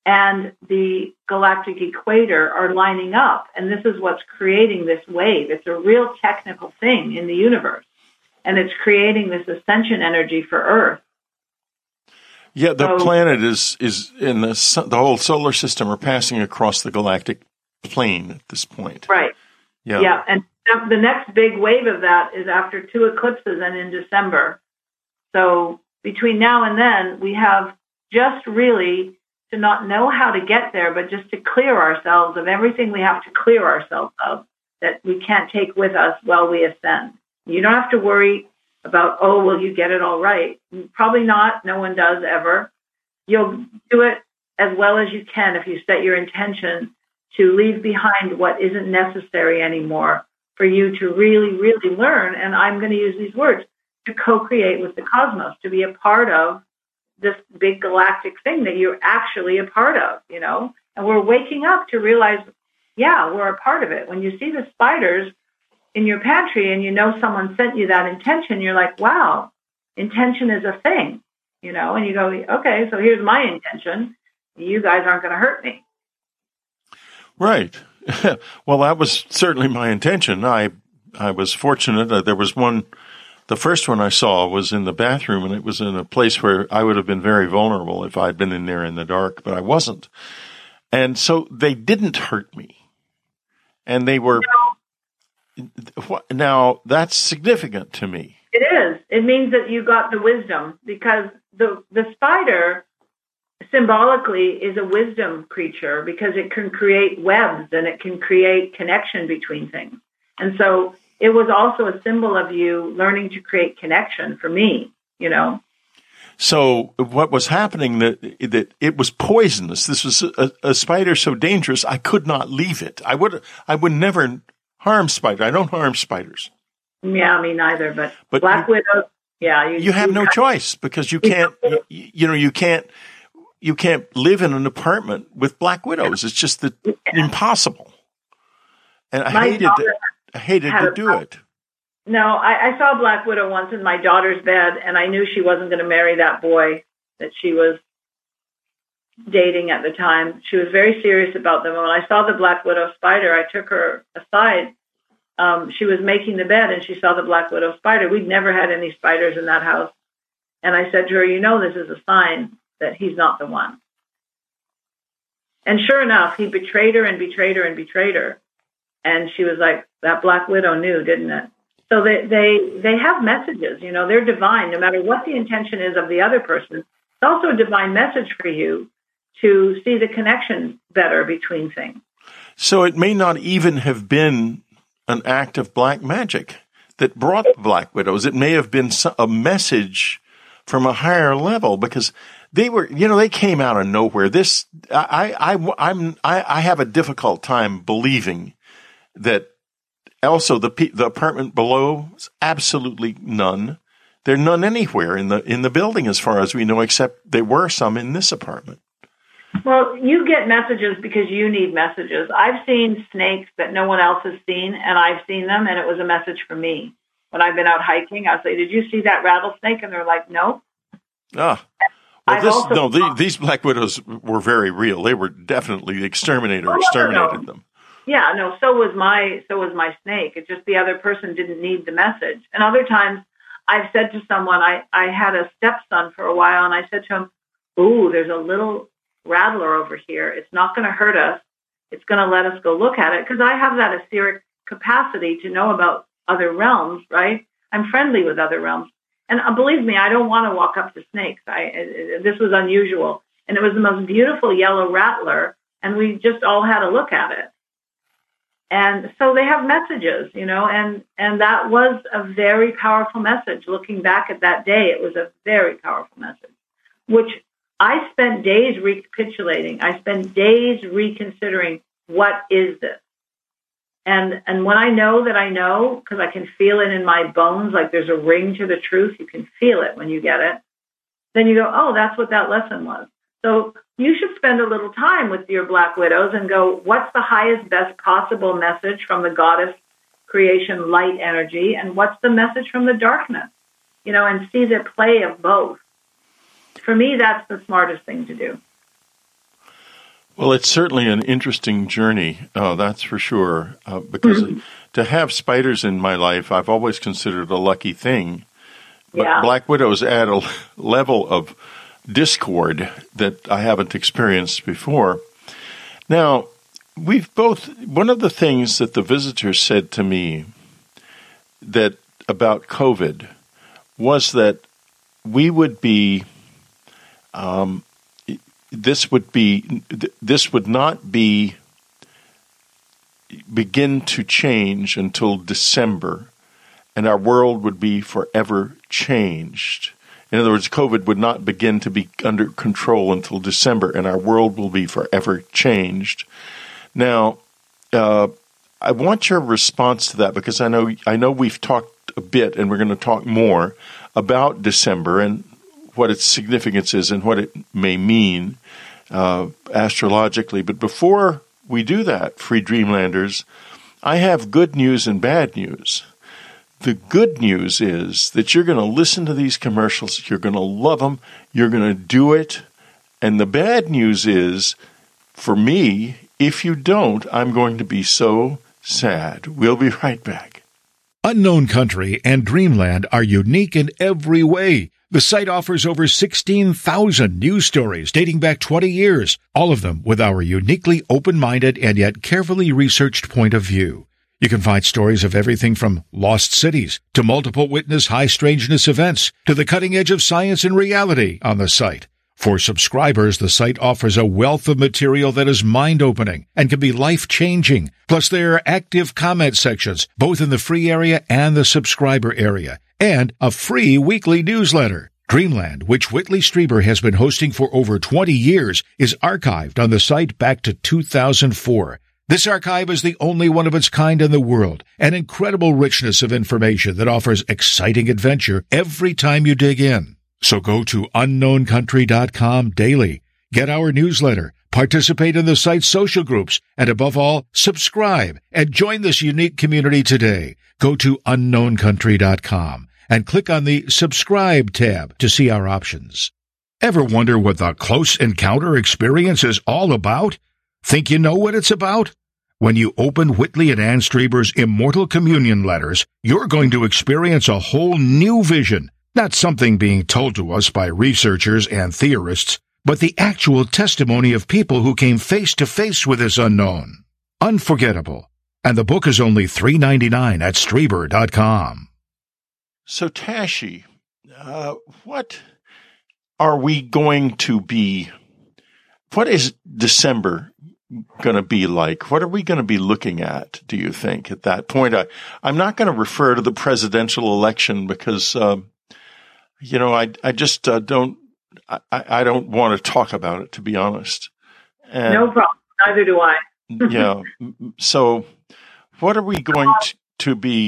and the galactic equator are lining up. And this is what's creating this wave. It's a real technical thing in the universe. And it's creating this ascension energy for Earth. Yeah, the so, planet is, is in the, the whole solar system are passing across the galactic plane at this point. Right. Yeah. Yeah. And the next big wave of that is after two eclipses and in December. So between now and then, we have just really to not know how to get there, but just to clear ourselves of everything we have to clear ourselves of that we can't take with us while we ascend. You don't have to worry about, oh, will you get it all right? Probably not. No one does ever. You'll do it as well as you can if you set your intention to leave behind what isn't necessary anymore for you to really, really learn. And I'm going to use these words, to co-create with the cosmos, to be a part of this big galactic thing that you're actually a part of, you know? And we're waking up to realize, yeah, we're a part of it. When you see the spiders in your pantry and you know someone sent you that intention, you're like, wow, intention is a thing, you know? And you go, okay, so here's my intention. You guys aren't going to hurt me. Right. Well, that was certainly my intention. I I was fortunate. Uh, there was one, the first one I saw was in the bathroom, and it was in a place where I would have been very vulnerable if I'd been in there in the dark, but I wasn't. And so they didn't hurt me. And they were, now that's significant to me. It is. It means that you got the wisdom, because the the spider symbolically is a wisdom creature, because it can create webs and it can create connection between things. And so it was also a symbol of you learning to create connection for me, you know. So what was happening, that that it was poisonous. This was a, a spider so dangerous I could not leave it. I would I would never harm spiders. I don't harm spiders. Yeah, me neither. But, but black you, widows, yeah, you, you have you no got, choice, because you can't. you, you know, you can't. You can't live in an apartment with black widows. It's just that yeah. impossible. And I My hated it. I hated to do a, it. No, I, I saw a black widow once in my daughter's bed, and I knew she wasn't going to marry that boy that she was dating at the time. She was very serious about them. When I saw the black widow spider, I took her aside. Um, she was making the bed, and she saw the black widow spider. We'd never had any spiders in that house. And I said to her, you know, this is a sign that he's not the one. And sure enough, he betrayed her and betrayed her and betrayed her. And she was like, that black widow knew, didn't it? So they, they, they have messages, you know, they're divine. No matter what the intention is of the other person, it's also a divine message for you to see the connection better between things. So it may not even have been an act of black magic that brought the black widows. It may have been a message from a higher level, because they were, you know, they came out of nowhere. This, I, I, I'm, I, I have a difficult time believing that. Also, the the apartment below, absolutely none. There are none anywhere in the in the building, as far as we know, except there were some in this apartment. Well, you get messages because you need messages. I've seen snakes that no one else has seen, and I've seen them, and it was a message for me. When I've been out hiking, I'll say, "Did you see that rattlesnake?" And they're like, "No." Ah, well, this, no, the, these black widows were very real. They were definitely the exterminator oh, exterminated no, no. them. Yeah, no, so was my so was my snake. It's just the other person didn't need the message. And other times I've said to someone, I, I had a stepson for a while, and I said to him, ooh, there's a little rattler over here. It's not going to hurt us. It's going to let us go look at it, because I have that etheric capacity to know about other realms, right? I'm friendly with other realms. And uh, believe me, I don't want to walk up to snakes. I it, This was unusual. And it was the most beautiful yellow rattler, and we just all had a look at it. And so they have messages, you know, and, and that was a very powerful message. Looking back at that day, it was a very powerful message, which I spent days recapitulating. I spent days reconsidering, what is this? And and when I know that I know, because I can feel it in my bones, like there's a ring to the truth, you can feel it when you get it, then you go, oh, that's what that lesson was. So you should spend a little time with your black widows and go, what's the highest, best possible message from the goddess creation light energy, and what's the message from the darkness? You know, and see the play of both. For me, that's the smartest thing to do. Well, it's certainly an interesting journey, uh, that's for sure, uh, because mm-hmm. to have spiders in my life, I've always considered a lucky thing. But yeah. Black widows add a level of discord that I haven't experienced before. Now, we've both, one of the things that the visitors said to me that about COVID was that we would be, um, this would be, this would not be, begin to change until December, and our world would be forever changed. In other words, COVID would not begin to be under control until December, and our world will be forever changed. Now, uh, I want your response to that, because I know I know we've talked a bit, and we're going to talk more about December and what its significance is and what it may mean uh, astrologically. But before we do that, Free Dreamlanders, I have good news and bad news. The good news is that you're going to listen to these commercials, you're going to love them, you're going to do it. And the bad news is, for me, if you don't, I'm going to be so sad. We'll be right back. Unknown Country and Dreamland are unique in every way. The site offers over sixteen thousand news stories dating back twenty years, all of them with our uniquely open-minded and yet carefully researched point of view. You can find stories of everything from lost cities to multiple witness high strangeness events to the cutting edge of science and reality on the site. For subscribers, the site offers a wealth of material that is mind-opening and can be life-changing. Plus, there are active comment sections, both in the free area and the subscriber area, and a free weekly newsletter. Dreamland, which Whitley Strieber has been hosting for over twenty years, is archived on the site back to two thousand four. This archive is the only one of its kind in the world, an incredible richness of information that offers exciting adventure every time you dig in. So go to unknown country dot com daily, get our newsletter, participate in the site's social groups, and above all, subscribe and join this unique community today. Go to unknown country dot com and click on the Subscribe tab to see our options. Ever wonder what the Close Encounter experience is all about? Think you know what it's about? When you open Whitley and Ann Strieber's Immortal Communion letters, you're going to experience a whole new vision. Not something being told to us by researchers and theorists, but the actual testimony of people who came face to face with this unknown. Unforgettable. And the book is only three dollars and ninety-nine cents at Strieber dot com. So, Tashi, uh, what are we going to be, what is December going to be like? What are we going to be looking at, do you think, at that point? I, I'm not going to refer to the presidential election because, uh, you know, I I just uh, don't, I, I don't want to talk about it, to be honest. And, no problem. Neither do I. yeah. So what are we going to, to be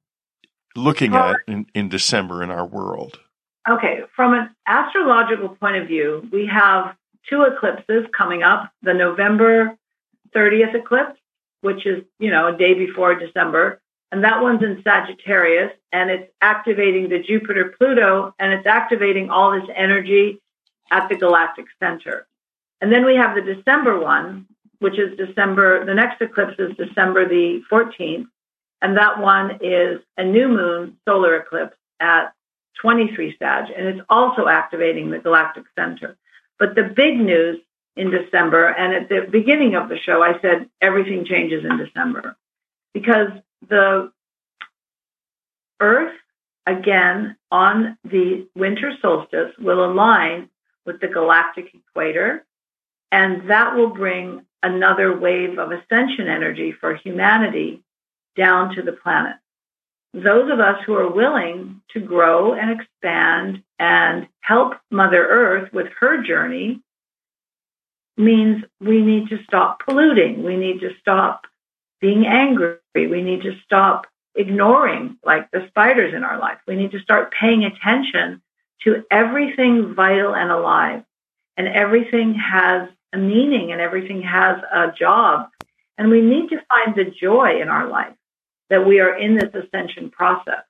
looking at in, in December in our world? Okay. From an astrological point of view, we have two eclipses coming up. The November thirtieth eclipse, which is, you know, a day before December. And that one's in Sagittarius, and it's activating the Jupiter-Pluto, and it's activating all this energy at the galactic center. And then we have the December one, which is December, the next eclipse is December the fourteenth, and that one is a new moon solar eclipse at twenty-three Sag, and it's also activating the galactic center. But the big news in December, and at the beginning of the show, I said everything changes in December, because the Earth, again, on the winter solstice, will align with the galactic equator, and that will bring another wave of ascension energy for humanity down to the planet. Those of us who are willing to grow and expand and help Mother Earth with her journey means we need to stop polluting. We need to stop being angry. We need to stop ignoring, like the spiders in our life. We need to start paying attention to everything vital and alive. And everything has a meaning and everything has a job. And we need to find the joy in our life that we are in this ascension process.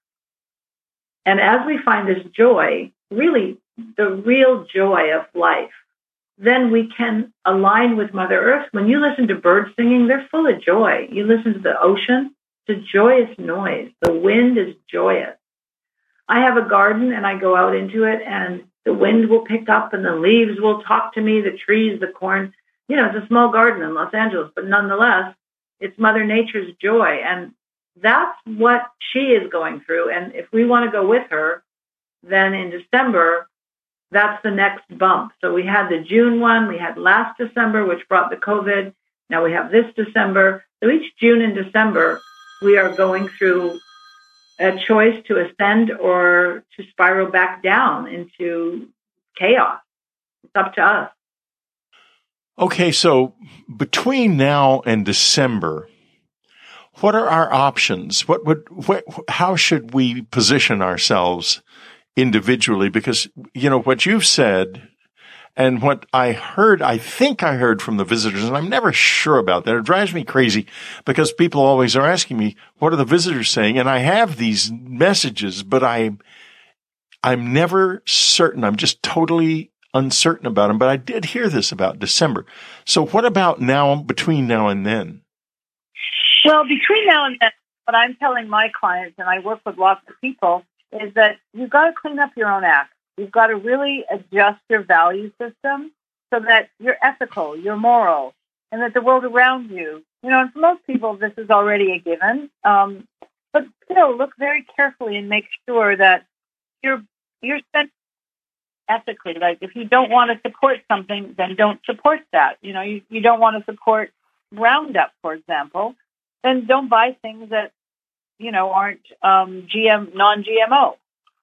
And as we find this joy, really the real joy of life then we can align with Mother Earth. When you listen to birds singing, they're full of joy. You listen to the ocean, it's a joyous noise. The wind is joyous. I have a garden and I go out into it and the wind will pick up and the leaves will talk to me, the trees, the corn. You know, it's a small garden in Los Angeles, but nonetheless, it's Mother Nature's joy. And that's what she is going through. And if we want to go with her, then in December, that's the next bump. So we had the June one, we had last December, which brought the COVID. Now we have this December. So each June and December, we are going through a choice to ascend or to spiral back down into chaos. It's up to us. Okay, so between now and December, what are our options? What would, what, how should we position ourselves individually? Because, you know, what you've said and what I heard, I think I heard from the visitors, and I'm never sure about that. It drives me crazy because people always are asking me, what are the visitors saying? And I have these messages, but I, I'm never certain. I'm just totally uncertain about them. But I did hear this about December. So what about now, between now and then? Well, between now and then, what I'm telling my clients, and I work with lots of people, is that you've got to clean up your own act. You've got to really adjust your value system so that you're ethical, you're moral, and that the world around you, you know, and for most people, this is already a given. Um, but still, look very carefully and make sure that you're you're spent ethically. Like, if you don't want to support something, then don't support that. You know, you, you don't want to support Roundup, for example, then don't buy things that, you know, aren't um, G M, non-G M O.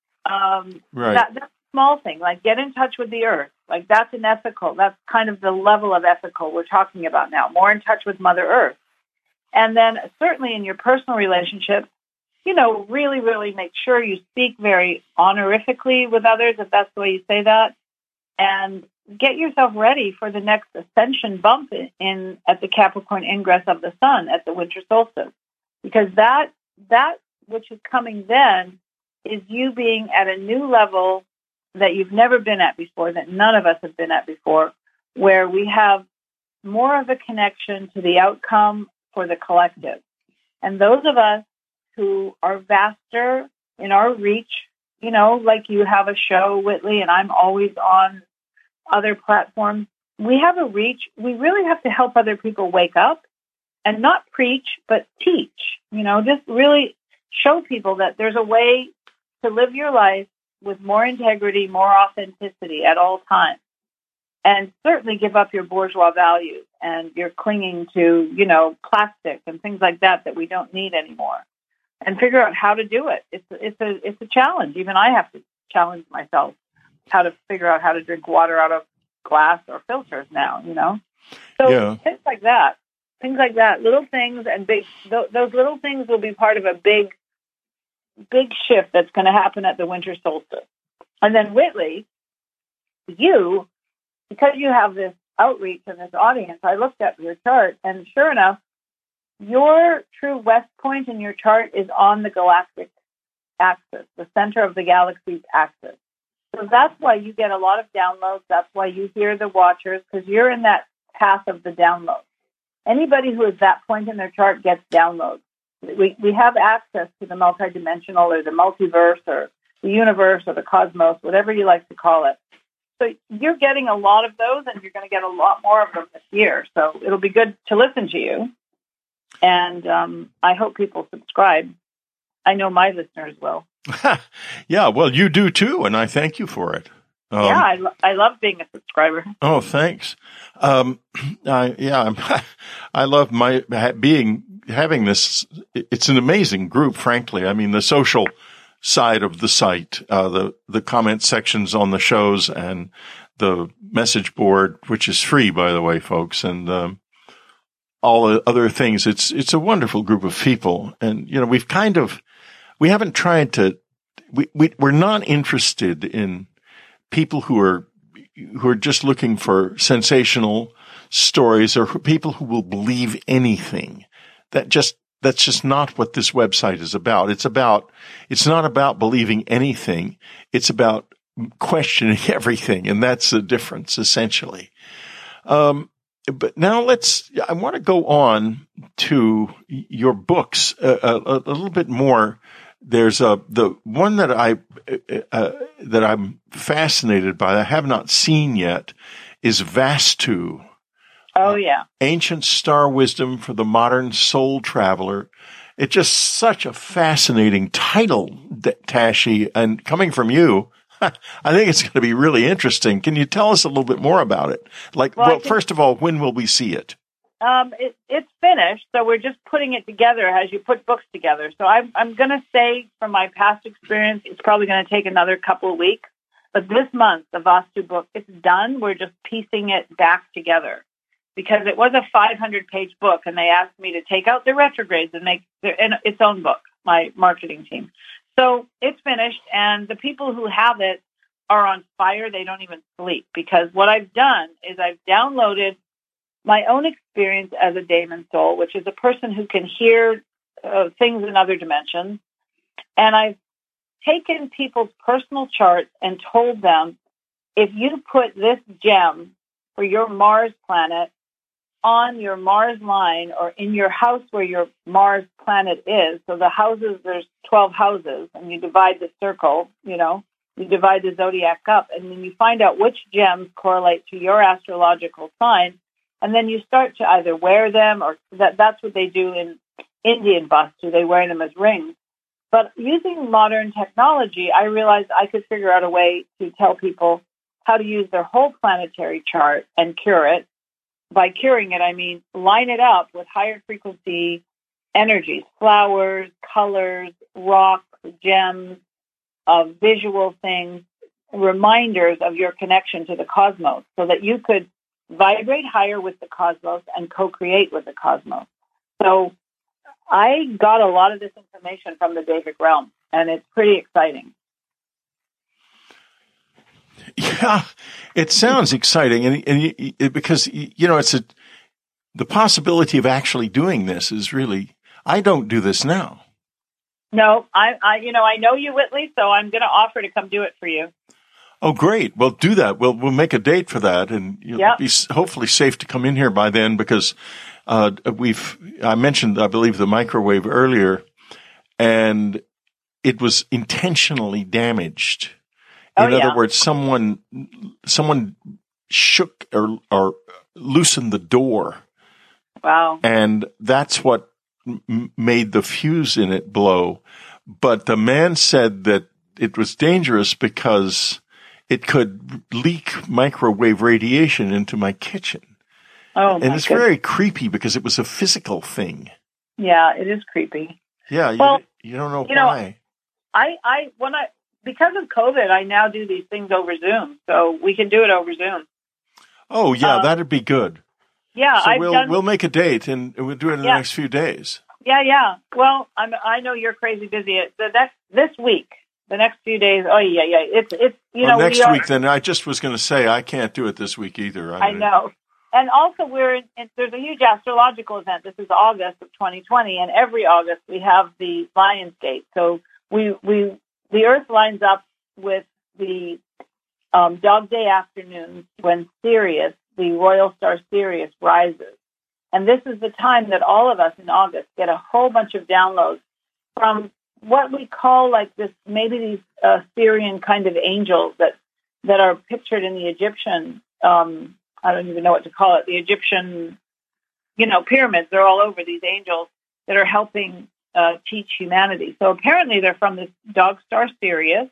Um, right. That, that's a small thing. Like, get in touch with the earth. Like, that's an ethical. That's kind of the level of ethical we're talking about now. More in touch with Mother Earth. And then certainly in your personal relationships, you know, really, really make sure you speak very honorifically with others, if that's the way you say that. And get yourself ready for the next ascension bump in, in at the Capricorn ingress of the sun at the winter solstice. Because that that which is coming then is you being at a new level that you've never been at before, that none of us have been at before, where we have more of a connection to the outcome for the collective. And those of us who are vaster in our reach, you know, like you have a show, Whitley, and I'm always on other platforms, we have a reach. We really have to help other people wake up and not preach, but teach, you know, just really show people that there's a way to live your life with more integrity, more authenticity at all times. And certainly give up your bourgeois values and your clinging to, you know, plastic and things like that that we don't need anymore. And figure out how to do it. It's it's a it's a challenge. Even I have to challenge myself how to figure out how to drink water out of glass or filters now, you know? So yeah. things like that. Things like that. Little things and big, th- those little things will be part of a big, big shift that's going to happen at the winter solstice. And then Whitley, you, because you have this outreach and this audience, I looked at your chart, and sure enough, your true west point in your chart is on the galactic axis, the center of the galaxy's axis. So that's why you get a lot of downloads. That's why you hear the watchers, because you're in that path of the download. Anybody who is that point in their chart gets downloads. We we have access to the multidimensional or the multiverse or the universe or the cosmos, whatever you like to call it. So you're getting a lot of those, and you're going to get a lot more of them this year. So it'll be good to listen to you. And um, I hope people subscribe. I know my listeners will. Yeah, well, you do too, and I thank you for it. Um, yeah, I, lo- I love being a subscriber. Oh, thanks. Um, I, yeah, I'm, I love my being having this. It's an amazing group, frankly. I mean, the social side of the site, uh, the the comment sections on the shows, and the message board, which is free, by the way, folks, and um, all the other things. It's it's a wonderful group of people, and you know, we've kind of we haven't tried to. We we we're not interested in people who are who are just looking for sensational stories, or people who will believe anything. That just that's just not what this website is about. It's about it's not about believing anything. It's about questioning everything, and that's the difference, essentially. Um, but now let's, I want to go on to your books a, a, a little bit more. There's a, the one that I, uh, that I'm fascinated by, I have not seen yet, is Vastu. Oh, yeah. Ancient Star Wisdom for the Modern Soul Traveler. It's just such a fascinating title, Tashi, and coming from you, I think it's going to be really interesting. Can you tell us a little bit more about it? Like, well, well think, first of all, when will we see it? Um, it? It's finished, so we're just putting it together as you put books together. So I'm, I'm going to say, from my past experience, it's probably going to take another couple of weeks. But this month, the Vastu book, it's done. We're just piecing it back together because it was a five hundred page book, and they asked me to take out the retrogrades and make their, its own book, my marketing team. So it's finished, and the people who have it are on fire. They don't even sleep because what I've done is I've downloaded my own experience as a daemon soul, which is a person who can hear uh, things in other dimensions. And I've taken people's personal charts and told them, if you put this gem for your Mars planet on your Mars line or in your house where your Mars planet is, so the houses, there's twelve houses, and you divide the circle, you know, you divide the zodiac up, and then you find out which gems correlate to your astrological sign, and then you start to either wear them, or that that's what they do in Indian Vastu, they wear them as rings. But using modern technology, I realized I could figure out a way to tell people how to use their whole planetary chart and cure it. By curing it, I mean line it up with higher frequency energies, flowers, colors, rocks, gems, uh, visual things, reminders of your connection to the cosmos so that you could vibrate higher with the cosmos and co-create with the cosmos. So I got a lot of this information from the Davic realm, and it's pretty exciting. Yeah, it sounds exciting, and, and it, because you know it's a the possibility of actually doing this is really. I don't do this now. No, I, I you know I know you, Whitley, so I'm going to offer to come do it for you. Oh, great! Well, do that. We'll we'll make a date for that, and you'll yep. be hopefully safe to come in here by then because uh, we've. I mentioned, I believe, the microwave earlier, and it was intentionally damaged. In oh, yeah. other words, someone someone shook or or loosened the door. Wow! And that's what m- made the fuse in it blow. But the man said that it was dangerous because it could leak microwave radiation into my kitchen. Oh, and it's goodness. Very creepy because it was a physical thing. Yeah, it is creepy. Yeah, well, you, you don't know you why. Know, I I when I. Because of COVID, I now do these things over Zoom, so we can do it over Zoom. Oh, yeah, um, that'd be good. Yeah, so I've we'll done, we'll make a date and we'll do it in yeah. the next few days. Yeah, yeah. Well, I'm, I know you're crazy busy. The next this week, the next few days. Oh, yeah, yeah. It's it's you well, know next we are, week. Then I just was going to say I can't do it this week either. I, I know. And also, we're in, there's a huge astrological event. This is August of twenty twenty, and every August we have the Lionsgate. So we we the Earth lines up with the um, Dog Day afternoons when Sirius, the royal star Sirius, rises. And this is the time that all of us in August get a whole bunch of downloads from what we call like this, maybe these uh, Syrian kind of angels that, that are pictured in the Egyptian, um, I don't even know what to call it, the Egyptian, you know, pyramids. They're all over, these angels that are helping uh, teach humanity. So apparently they're from this dog star Sirius.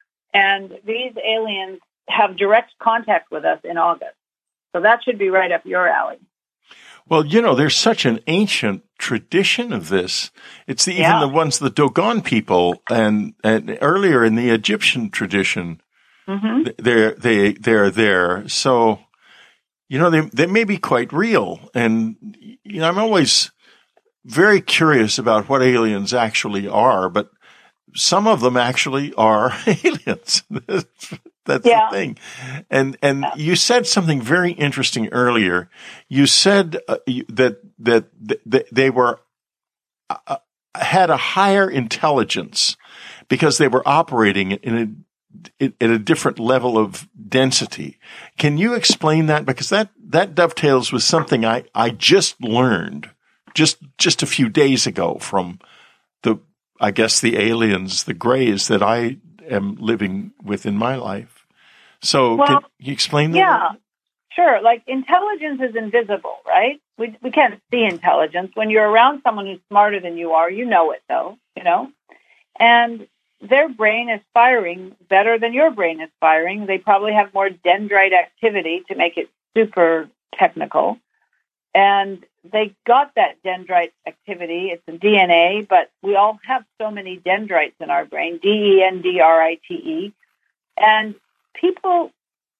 And these aliens have direct contact with us in August. So that should be right up your alley. Well, you know, there's such an ancient tradition of this. It's the, yeah. even the ones, the Dogon people, and, and earlier in the Egyptian tradition, mm-hmm. they're, they, they're there. So, you know, they, they may be quite real. And, you know, I'm always very curious about what aliens actually are, but some of them actually are aliens. That's yeah. the thing. And and yeah. you said something very interesting earlier. You said uh, you, that, that that they were uh, had a higher intelligence because they were operating in at a different level of density. Can you explain that? Because that, that dovetails with something I, I just learned just, just a few days ago from the, I guess, the aliens, the grays that I am living with in my life. So well, can you explain that? Yeah, sure. Like intelligence is invisible, right? We we can't see intelligence. When you're around someone who's smarter than you are, you know it though, you know? And their brain is firing better than your brain is firing. They probably have more dendrite activity to make it super technical. And they got that dendrite activity. It's in D N A, but we all have so many dendrites in our brain, D E N D R I T E. And people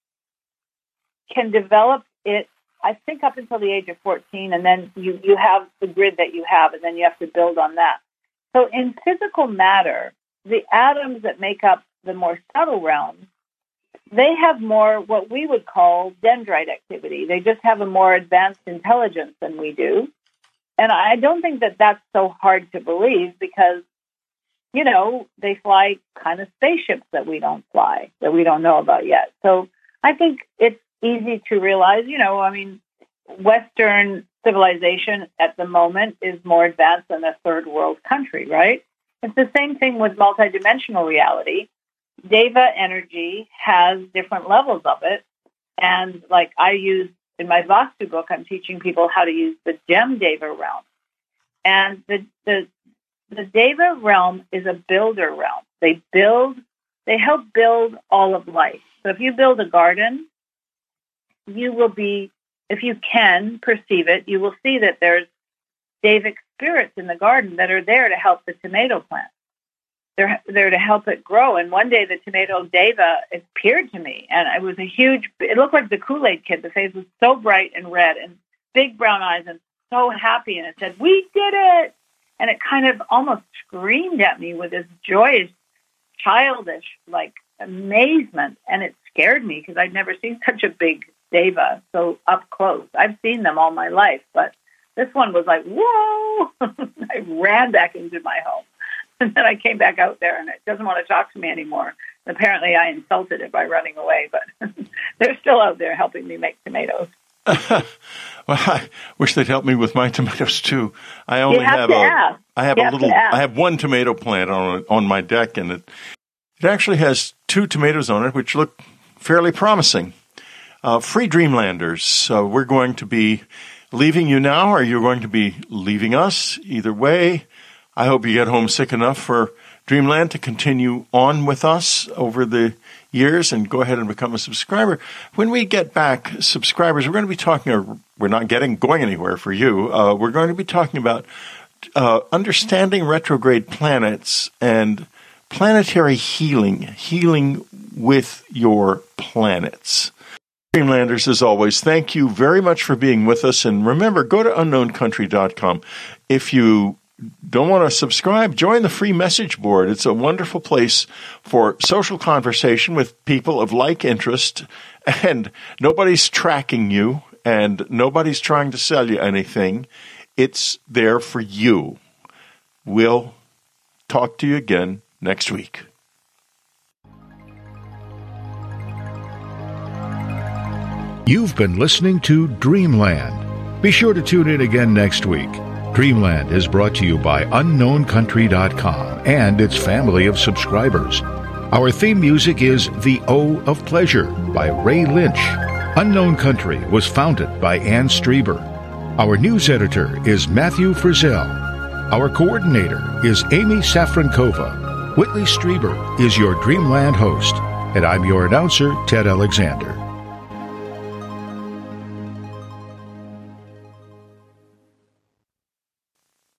can develop it, I think, up until the age of fourteen, and then you, you have the grid that you have, and then you have to build on that. So in physical matter, the atoms that make up the more subtle realms, they have more what we would call dendrite activity. They just have a more advanced intelligence than we do. And I don't think that that's so hard to believe because, you know, they fly kind of spaceships that we don't fly, that we don't know about yet. So I think it's easy to realize, you know, I mean, Western civilization at the moment is more advanced than a third world country, right? It's the same thing with multidimensional reality. Deva energy has different levels of it. And like I use in my Vastu book, I'm teaching people how to use the Gem Deva realm. And the, the, the Deva realm is a builder realm. They build, they help build all of life. So if you build a garden, you will be, if you can perceive it, you will see that there's Devic spirits in the garden that are there to help the tomato plant. They're there to help it grow. And one day the tomato Deva appeared to me, and it was a huge, it looked like the Kool-Aid kid. The face was so bright and red and big brown eyes and so happy. And it said, "We did it." And it kind of almost screamed at me with this joyous, childish, like, amazement. And it scared me because I'd never seen such a big Deva so up close. I've seen them all my life, but this one was like, whoa! I ran back into my home. And then I came back out there, and it doesn't want to talk to me anymore. Apparently, I insulted it by running away, but they're still out there helping me make tomatoes. Well, I wish they'd help me with my tomatoes too. I only you have, have to a, ask. I have you a have little, I have one tomato plant on on my deck, and it it actually has two tomatoes on it, which look fairly promising. Uh, free Dreamlanders, uh, we're going to be leaving you now, or you're going to be leaving us. Either way, I hope you get homesick enough for Dreamland to continue on with us over the years and go ahead and become a subscriber. When we get back, subscribers, we're going to be talking, or we're not getting going anywhere for you. Uh, we're going to be talking about uh, understanding retrograde planets and planetary healing, healing with your planets. Dreamlanders, as always, thank you very much for being with us. And remember, go to unknown country dot com. If you don't want to subscribe, join the free message board. It's a wonderful place for social conversation with people of like interest, and nobody's tracking you, and nobody's trying to sell you anything. It's there for you. We'll talk to you again next week. You've been listening to Dreamland. Be sure to tune in again next week. Dreamland is brought to you by unknown country dot com and its family of subscribers. Our theme music is The O of Pleasure by Ray Lynch. Unknown Country was founded by Ann Strieber. Our news editor is Matthew Frizzell. Our coordinator is Amy Safrankova. Whitley Strieber is your Dreamland host, and I'm your announcer, Ted Alexander.